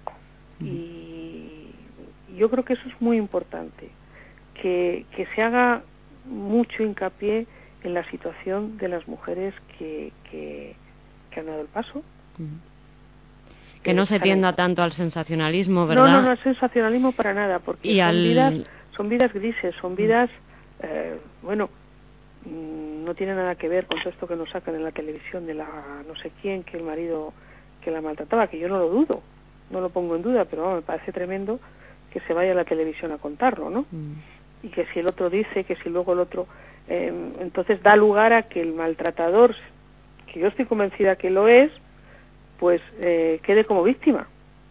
y yo creo que eso es muy importante. Que se haga mucho hincapié en la situación de las mujeres que han dado el paso. Que no se tienda tanto al sensacionalismo, ¿verdad? No es sensacionalismo para nada, porque son vidas grises, son vidas, no tiene nada que ver con todo esto que nos sacan en la televisión de la no sé quién, que el marido que la maltrataba, que yo no lo dudo, no lo pongo en duda, pero me parece tremendo que se vaya a la televisión a contarlo, ¿no? y que si el otro dice, que si luego el otro... entonces da lugar a que el maltratador, que yo estoy convencida que lo es, pues quede como víctima.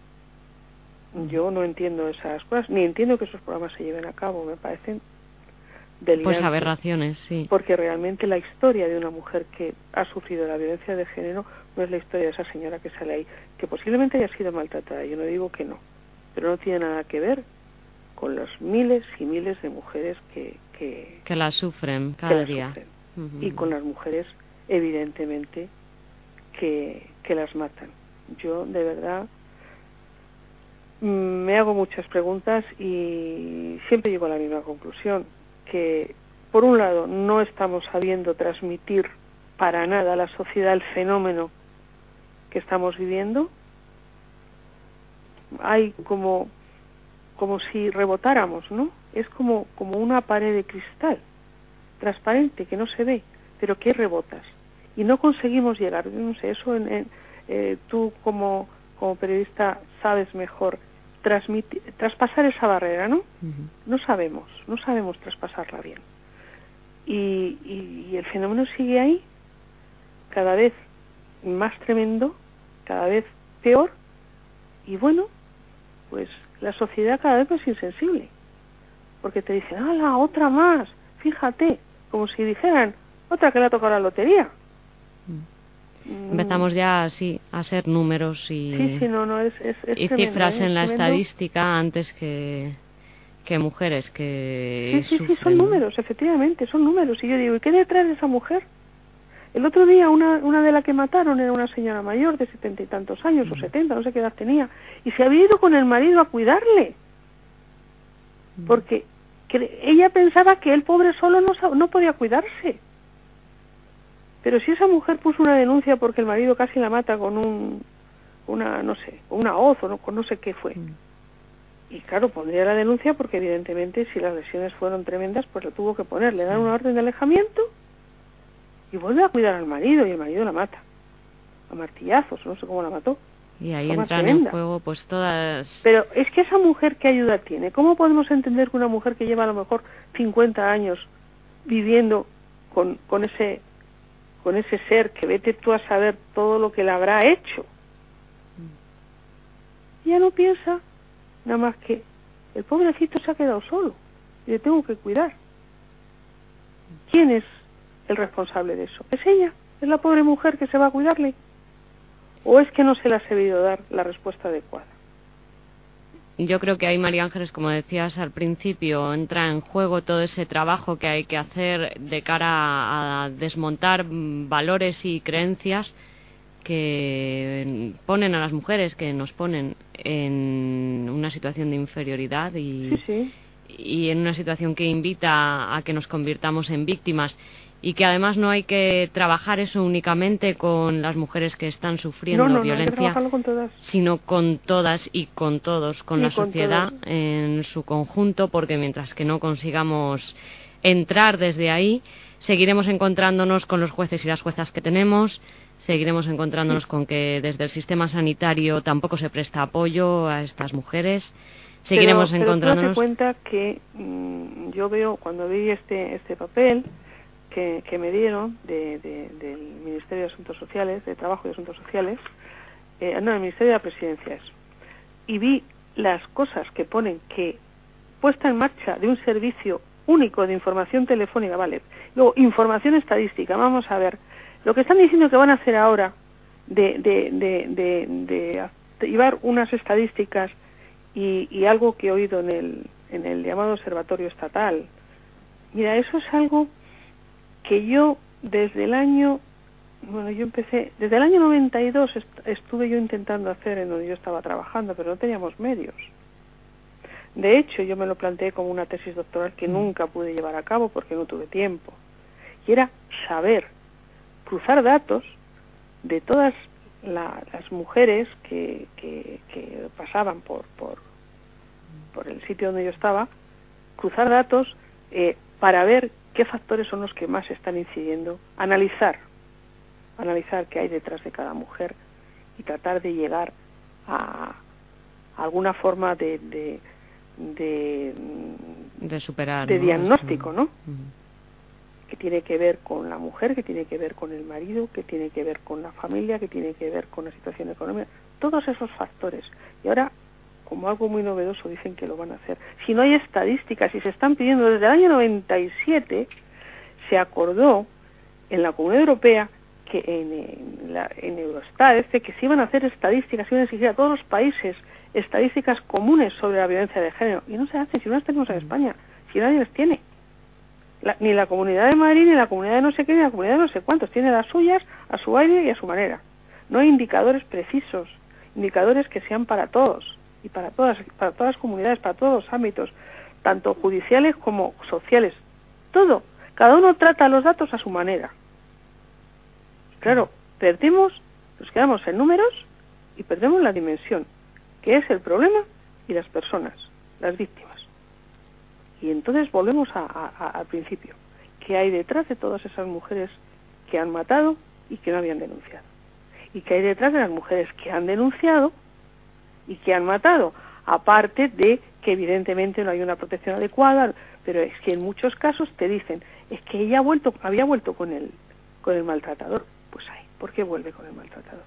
Yo no entiendo esas cosas, ni entiendo que esos programas se lleven a cabo, me parecen delirantes. Pues aberraciones, sí. Porque realmente la historia de una mujer que ha sufrido la violencia de género no es la historia de esa señora que sale ahí, que posiblemente haya sido maltratada, yo no digo que no, pero no tiene nada que ver con los miles y miles de mujeres que la sufren cada día. Sufren. Y con las mujeres, evidentemente, que las matan. Yo, de verdad, me hago muchas preguntas y siempre llego a la misma conclusión, que, por un lado, no estamos sabiendo transmitir para nada a la sociedad el fenómeno que estamos viviendo. Hay como si rebotáramos, ¿no? Es como una pared de cristal transparente que no se ve, pero que rebotas y no conseguimos llegar. No sé, eso tú como periodista sabes mejor traspasar esa barrera, ¿no? No sabemos traspasarla bien. Y el fenómeno sigue ahí, cada vez más tremendo, cada vez peor, y bueno, pues la sociedad cada vez más insensible, porque te dicen, ¡hala, otra más! Fíjate, como si dijeran, otra que le ha tocado la lotería. Empezamos ya así a ser números y y tremendo, cifras en la estadística antes que mujeres que sí, son números, efectivamente, son números. Y yo digo, ¿y qué detrás de esa mujer? El otro día una de las que mataron era una señora mayor de 70 y tantos años, o 70, no sé qué edad tenía, y se había ido con el marido a cuidarle, porque ella pensaba que el pobre solo no podía cuidarse. Pero si esa mujer puso una denuncia porque el marido casi la mata con una hoz o con no sé qué fue. Y claro, pondría la denuncia porque evidentemente si las lesiones fueron tremendas, pues lo tuvo que poner. Le dan una orden de alejamiento y vuelve a cuidar al marido y el marido la mata. A martillazos, no sé cómo la mató. Y ahí entran en juego pues todas... Pero es que esa mujer, ¿qué ayuda tiene? ¿Cómo podemos entender que una mujer que lleva a lo mejor 50 años viviendo con ese ser que vete tú a saber todo lo que le habrá hecho? Ya no piensa nada más que el pobrecito se ha quedado solo y le tengo que cuidar. ¿Quién es el responsable de eso? ¿Es ella? ¿Es la pobre mujer que se va a cuidarle? ¿O es que no se le ha sabido dar la respuesta adecuada? Yo creo que ahí, María Ángeles, como decías al principio, entra en juego todo ese trabajo que hay que hacer de cara a desmontar valores y creencias que ponen a las mujeres, que nos ponen en una situación de inferioridad y en una situación que invita a que nos convirtamos en víctimas. Y que además no hay que trabajar eso únicamente con las mujeres que están sufriendo violencia, con todas, sino con todas y con todos, con la sociedad en su conjunto, porque mientras que no consigamos entrar desde ahí, seguiremos encontrándonos con los jueces y las juezas que tenemos, seguiremos encontrándonos con que desde el sistema sanitario tampoco se presta apoyo a estas mujeres, seguiremos encontrándonos... Pero date cuenta que yo veo, cuando vi este papel que me dieron del Ministerio de Asuntos Sociales, de Trabajo y Asuntos Sociales, del Ministerio de la Presidencia, y vi las cosas que ponen que puesta en marcha de un servicio único de información telefónica, vale, luego información estadística, vamos a ver, lo que están diciendo que van a hacer ahora de llevar unas estadísticas y algo que he oído en el llamado Observatorio Estatal, mira, eso es algo que yo desde el año 92 estuve yo intentando hacer en donde yo estaba trabajando, pero no teníamos medios. De hecho, yo me lo planteé como una tesis doctoral que nunca pude llevar a cabo porque no tuve tiempo. Y era saber cruzar datos de todas las mujeres que pasaban por el sitio donde yo estaba, cruzar datos para ver qué factores son los que más están incidiendo, analizar qué hay detrás de cada mujer y tratar de llegar a alguna forma de de superar, de ¿no? diagnóstico, ¿no? Que tiene que ver con la mujer, que tiene que ver con el marido, que tiene que ver con la familia, que tiene que ver con la situación económica, todos esos factores. Y ahora, como algo muy novedoso, dicen que lo van a hacer. Si no hay estadísticas, y se están pidiendo desde el año 97, se acordó en la Comunidad Europea que en Eurostat que se iban a hacer estadísticas, se iban a exigir a todos los países estadísticas comunes sobre la violencia de género, y no se hacen, si no las tenemos en España, si nadie las tiene. Ni la Comunidad de Madrid, ni la Comunidad de no sé qué, ni la Comunidad de no sé cuántos, tiene las suyas a su aire y a su manera. No hay indicadores precisos, indicadores que sean para todos, y para todas las comunidades, para todos los ámbitos, tanto judiciales como sociales, todo. Cada uno trata los datos a su manera. Claro, nos quedamos en números y perdemos la dimensión, que es el problema y las personas, las víctimas. Y entonces volvemos al principio. ¿Qué hay detrás de todas esas mujeres que han matado y que no habían denunciado? ¿Y qué hay detrás de las mujeres que han denunciado y que han matado? Aparte de que evidentemente no hay una protección adecuada, pero es que en muchos casos te dicen, es que ella había vuelto con el maltratador. Pues ahí, ¿por qué vuelve con el maltratador?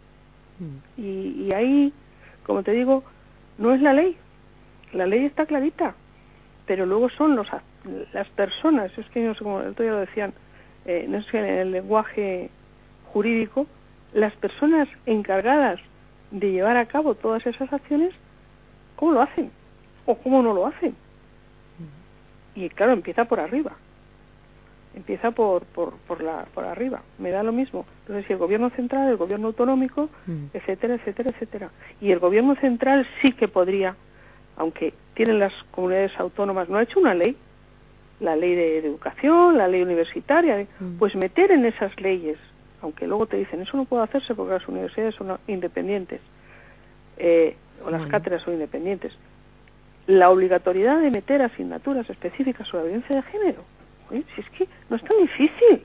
Y ahí, como te digo, no es la ley está clarita, pero luego son las personas, es que no sé cómo, el otro día lo decían, no sé, en el lenguaje jurídico, las personas encargadas de llevar a cabo todas esas acciones, ¿cómo lo hacen? ¿O cómo no lo hacen? Y claro, empieza por arriba. Empieza por arriba. Me da lo mismo. Entonces, si el gobierno central, el gobierno autonómico, etcétera, etcétera, etcétera. Y el gobierno central sí que podría, aunque tienen las comunidades autónomas, no ha hecho una ley, la ley de educación, la ley universitaria, pues meter en esas leyes, aunque luego te dicen, eso no puede hacerse porque las universidades son independientes, o las cátedras son independientes, la obligatoriedad de meter asignaturas específicas sobre la violencia de género. Oye, si es que no es tan difícil,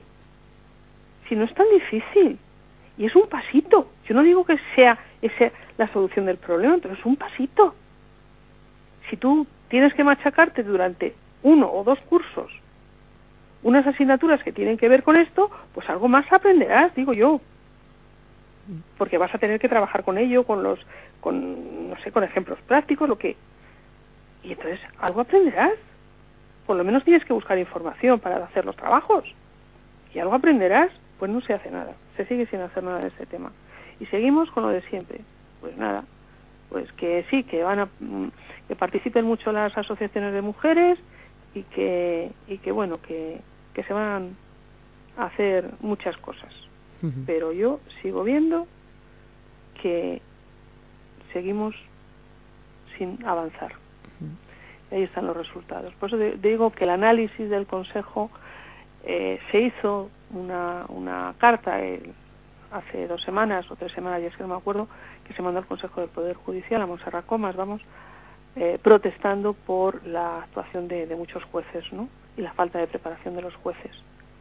y es un pasito. Yo no digo que sea esa la solución del problema, pero es un pasito. Si tú tienes que machacarte durante 1 o 2 cursos unas asignaturas que tienen que ver con esto, pues algo más aprenderás, digo yo, porque vas a tener que trabajar con ello, con ejemplos prácticos, y entonces algo aprenderás. Por lo menos tienes que buscar información para hacer los trabajos. Y algo aprenderás. Pues no se hace nada. Se sigue sin hacer nada de este tema. Y seguimos con lo de siempre. Pues nada. Pues que sí, que que participen mucho las asociaciones de mujeres y que bueno, que se van a hacer muchas cosas. Pero yo sigo viendo que seguimos sin avanzar. Ahí están los resultados. Por eso digo que el análisis del Consejo se hizo una carta hace 2 semanas o 3 semanas, ya es que no me acuerdo, que se mandó al Consejo del Poder Judicial, a Montserrat Comas, protestando por la actuación de muchos jueces, ¿no? Y la falta de preparación de los jueces,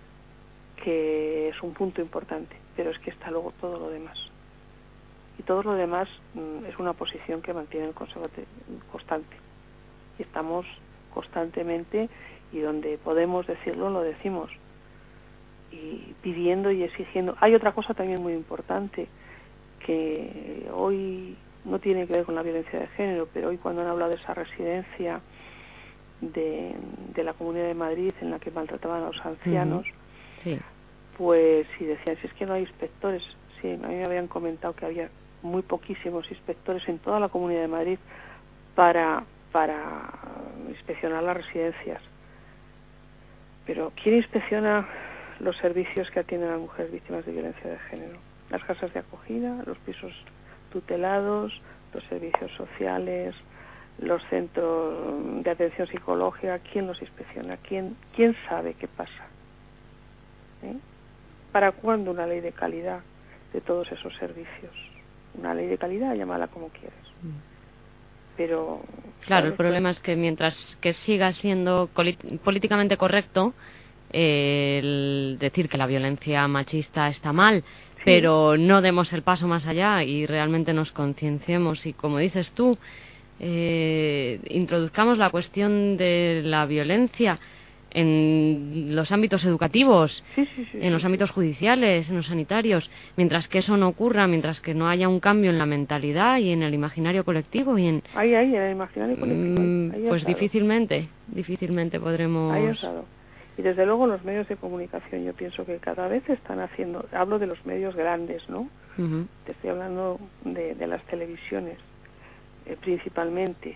que es un punto importante, pero es que está luego todo lo demás. Y todo lo demás es una posición que mantiene el Consejo constante. Y estamos constantemente, y donde podemos decirlo, lo decimos, y pidiendo y exigiendo. Hay otra cosa también muy importante, que hoy no tiene que ver con la violencia de género, pero hoy cuando han hablado de esa residencia de la Comunidad de Madrid en la que maltrataban a los ancianos, sí. Pues si decían, si es que no hay inspectores, sí, a mí me habían comentado que había muy poquísimos inspectores en toda la Comunidad de Madrid para inspeccionar las residencias. Pero ¿quién inspecciona los servicios que atienden a las mujeres víctimas de violencia de género? Las casas de acogida, los pisos tutelados, los servicios sociales, los centros de atención psicológica. ¿Quién los inspecciona? ¿Quién sabe qué pasa? ¿Para cuándo una ley de calidad de todos esos servicios? Una ley de calidad, llámala como quieras. Pero claro, el problema es que mientras que siga siendo políticamente correcto el decir que la violencia machista está mal, sí, pero no demos el paso más allá y realmente nos concienciemos y, como dices tú, introduzcamos la cuestión de la violencia en los ámbitos educativos, en los ámbitos judiciales, en los sanitarios, mientras que eso no ocurra, mientras que no haya un cambio en la mentalidad y en el imaginario colectivo y en... Ahí, en el imaginario colectivo. Ahí pues difícilmente podremos... Ahí has dado. Y desde luego los medios de comunicación, yo pienso que cada vez están haciendo, hablo de los medios grandes, ¿no? Te estoy hablando de las televisiones, principalmente.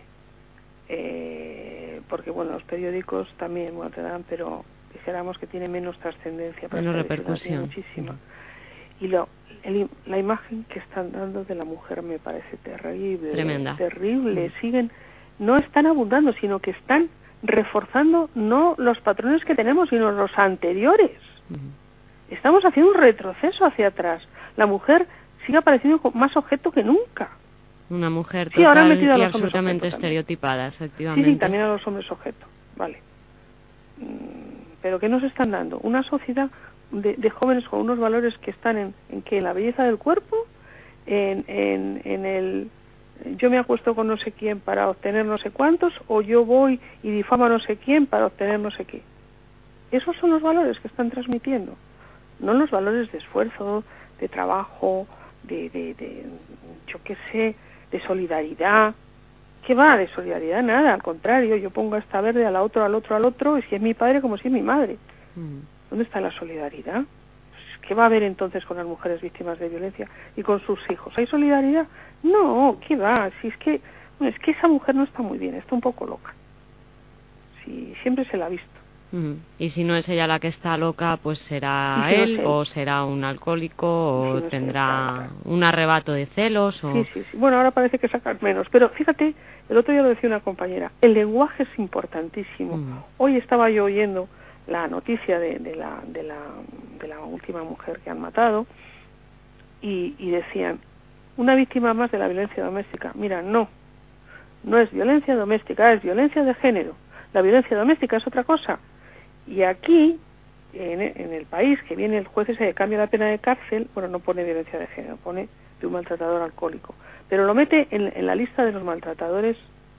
Porque bueno, los periódicos también te dan, pero dijéramos que tiene menos trascendencia, menos repercusión, muchísima. Y la imagen que están dando de la mujer me parece terrible, tremenda, terrible. No están abundando, sino que están reforzando no los patrones que tenemos, sino los anteriores. Estamos haciendo un retroceso hacia atrás. La mujer sigue apareciendo más objeto que nunca. Una mujer total y absolutamente estereotipada, efectivamente. Sí, también a los hombres objeto, vale. Pero ¿qué nos están dando? Una sociedad de jóvenes con unos valores que están en que la belleza del cuerpo, en el yo me acuesto con no sé quién para obtener no sé cuántos, o yo voy y difamo a no sé quién para obtener no sé qué. Esos son los valores que están transmitiendo, no los valores de esfuerzo, de trabajo, de yo qué sé, de solidaridad. ¿Qué va? De solidaridad nada, al contrario, yo pongo a esta verde, al otro, y si es mi padre como si es mi madre. ¿Dónde está la solidaridad? ¿Qué va a haber entonces con las mujeres víctimas de violencia y con sus hijos? ¿Hay solidaridad? No, ¿qué va? Si es que esa mujer no está muy bien, está un poco loca. Si siempre se la ha visto. Y si no es ella la que está loca, pues será él, o será un alcohólico, o tendrá un arrebato de celos. Sí. Bueno, ahora parece que sacan menos. Pero fíjate, el otro día lo decía una compañera, el lenguaje es importantísimo. Hoy estaba yo oyendo la noticia de la última mujer que han matado y decían, una víctima más de la violencia doméstica. Mira, no es violencia doméstica, es violencia de género. La violencia doméstica es otra cosa. Y aquí, en el país que viene el juez ese de cambio la pena de cárcel, bueno, no pone violencia de género, pone de un maltratador alcohólico, pero lo mete en la lista de los maltratadores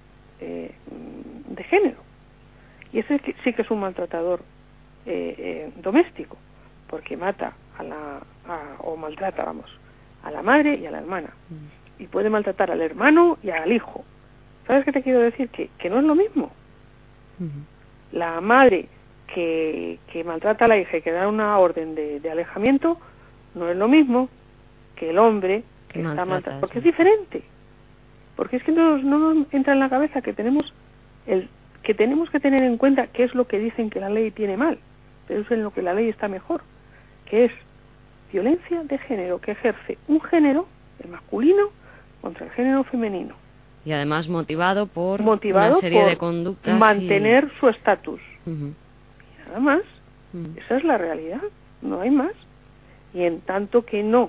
de género. Y ese sí que es un maltratador doméstico, porque mata o maltrata, a la madre y a la hermana. Y puede maltratar al hermano y al hijo. ¿Sabes qué te quiero decir? Que no es lo mismo. La madre que maltrata a la hija y que da una orden de alejamiento no es lo mismo que el hombre que está maltratando, porque es diferente. Porque es que no nos entra en la cabeza que tenemos que tener en cuenta qué es lo que dicen que la ley tiene mal, pero es en lo que la ley está mejor, que es violencia de género que ejerce un género, el masculino, contra el género femenino. Y además motivado por una serie de conductas. Mantener su estatus. Y nada más. Esa es la realidad. No hay más. Y en tanto que no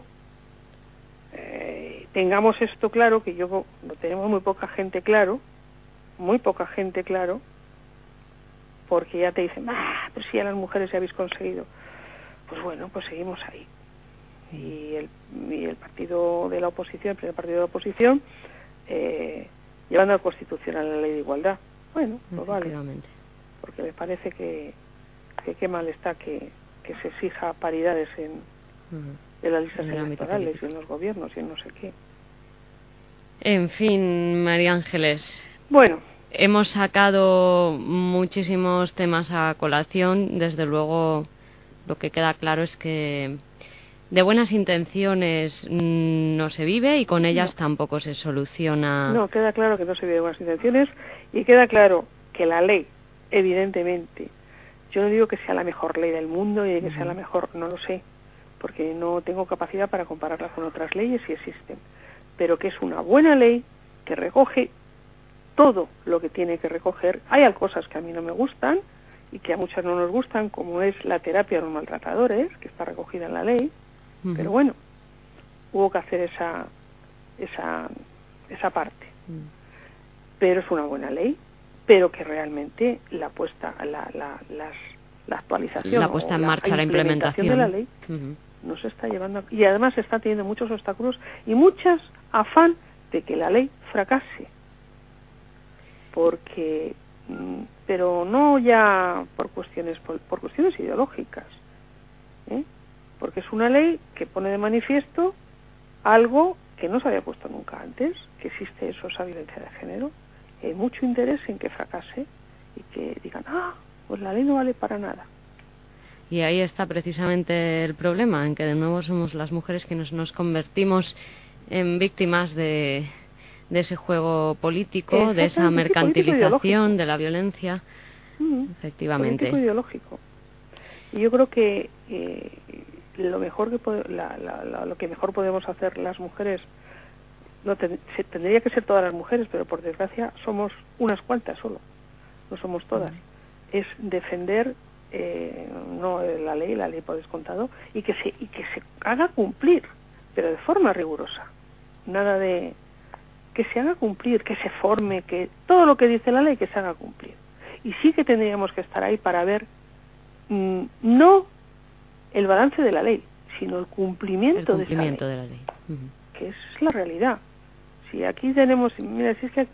tengamos esto claro, que lo tenemos muy poca gente claro, porque ya te dicen, pues si a las mujeres ya habéis conseguido. Pues bueno, pues seguimos ahí. Y el partido de la oposición, el primer partido de la oposición, llevando al Constitucional la ley de igualdad. Bueno, pues vale, porque me parece que qué mal está que se exija paridades en las listas electorales y en los gobiernos y en no sé qué. En fin, María Ángeles. Bueno. Hemos sacado muchísimos temas a colación. Desde luego, lo que queda claro es que de buenas intenciones no se vive y con ellas tampoco se soluciona. No, queda claro que no se vive de buenas intenciones y queda claro que la ley, evidentemente, yo no digo que sea la mejor ley del mundo y que sea la mejor, no lo sé, porque no tengo capacidad para compararla con otras leyes si existen, pero que es una buena ley que recoge todo lo que tiene que recoger. Hay cosas que a mí no me gustan y que a muchas no nos gustan, como es la terapia a los maltratadores, que está recogida en la ley. Pero bueno, hubo que hacer esa parte. Pero es una buena ley, pero que realmente la actualización, la puesta en marcha, la implementación de la ley no se está llevando y además se está teniendo muchos obstáculos y muchas afán de que la ley fracase. porque pero no ya por cuestiones ideológicas, ¿eh? Porque es una ley que pone de manifiesto algo que no se había puesto nunca antes, que existe esa violencia de género. Hay mucho interés en que fracase y que digan, pues la ley no vale para nada. Y ahí está precisamente el problema, en que de nuevo somos las mujeres quienes nos convertimos en víctimas de ese juego político, de esa mercantilización de la violencia. Efectivamente. Político ideológico. Y yo creo que lo mejor lo que mejor podemos hacer las mujeres, tendría que ser todas las mujeres, pero por desgracia somos unas cuantas solo, no somos todas, es defender no la ley por descontado, y que se haga cumplir, pero de forma rigurosa. Nada de que se haga cumplir, que se forme, que todo lo que dice la ley que se haga cumplir. Y sí que tendríamos que estar ahí para ver no el balance de la ley, sino el cumplimiento de esa ley, de la ley. Que es la realidad. Si aquí tenemos, mira, si es que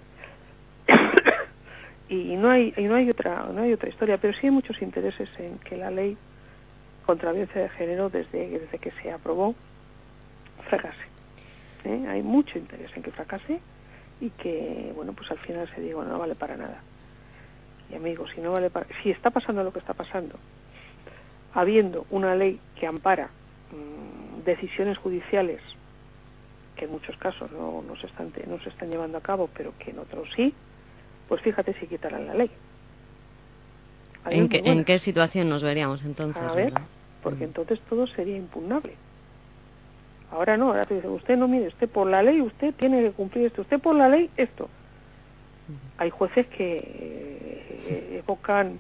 y no hay otra historia, pero sí hay muchos intereses en que la ley contra la violencia de género desde que se aprobó fracase. Hay mucho interés en que fracase y que, bueno, pues al final se diga, no vale para nada. Y amigos, si está pasando lo que está pasando, habiendo una ley que ampara decisiones judiciales que en muchos casos no se están llevando a cabo, pero que en otros sí, pues fíjate si quitaran la ley. ¿En qué situación nos veríamos entonces? A ver, porque entonces todo sería impugnable. Ahora no, ahora te dicen, usted no, mire, usted por la ley, usted tiene que cumplir esto, usted por la ley, esto. Hay jueces que evocan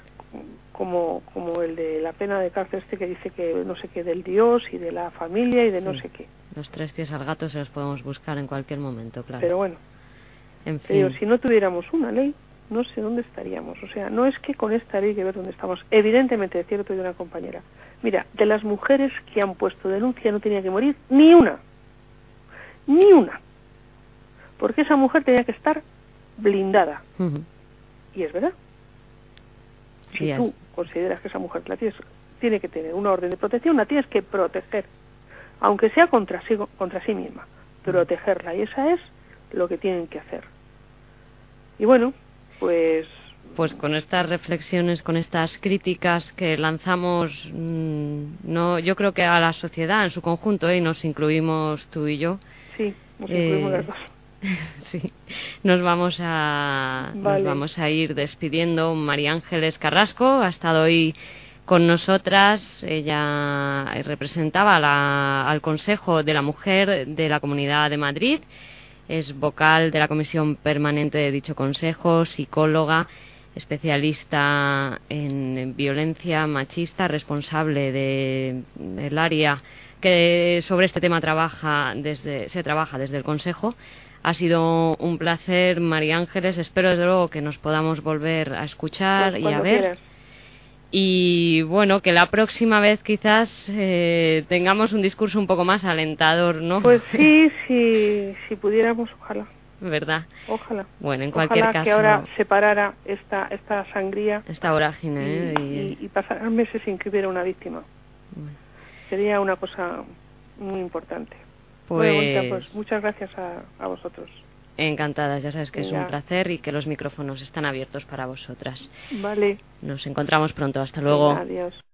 como el de la pena de cárcel que dice que no sé qué del Dios y de la familia y de no sé qué. Los 3 pies al gato se los podemos buscar en cualquier momento, claro. Pero bueno, en fin. Pero si no tuviéramos una ley, no sé dónde estaríamos. O sea, no es que con esta ley que ver dónde estamos. Evidentemente, decía el otro día una compañera, mira, de las mujeres que han puesto denuncia no tenía que morir ni una. Ni una. Porque esa mujer tenía que estar blindada. Y es verdad. Si tú consideras que esa mujer tiene que tener una orden de protección, la tienes que proteger, aunque sea contra sí misma, protegerla, y esa es lo que tienen que hacer. Y bueno, pues con estas reflexiones, con estas críticas que lanzamos, yo creo que a la sociedad en su conjunto, y nos incluimos tú y yo. Sí, nos incluimos las dos. Sí, nos vamos a ir despidiendo. María Ángeles Carrasco ha estado hoy con nosotras. Ella representaba al Consejo de la Mujer de la Comunidad de Madrid, es vocal de la Comisión Permanente de dicho Consejo, psicóloga, especialista en violencia machista, responsable del área que sobre este tema se trabaja desde el Consejo. Ha sido un placer, María Ángeles. Espero desde luego que nos podamos volver a escuchar y a ver. Quieras. Y bueno, que la próxima vez quizás tengamos un discurso un poco más alentador, ¿no? Pues sí, si pudiéramos, ojalá. ¿Verdad? Ojalá. Bueno, en cualquier caso. Que ahora se parara esta sangría. Esta vorágine, y pasaran meses sin que hubiera una víctima. Bueno. Sería una cosa muy importante. Pues, bueno, pues muchas gracias a vosotros. Encantadas, ya sabes que es un placer y que los micrófonos están abiertos para vosotras. Vale. Nos encontramos pronto, hasta luego. Adiós.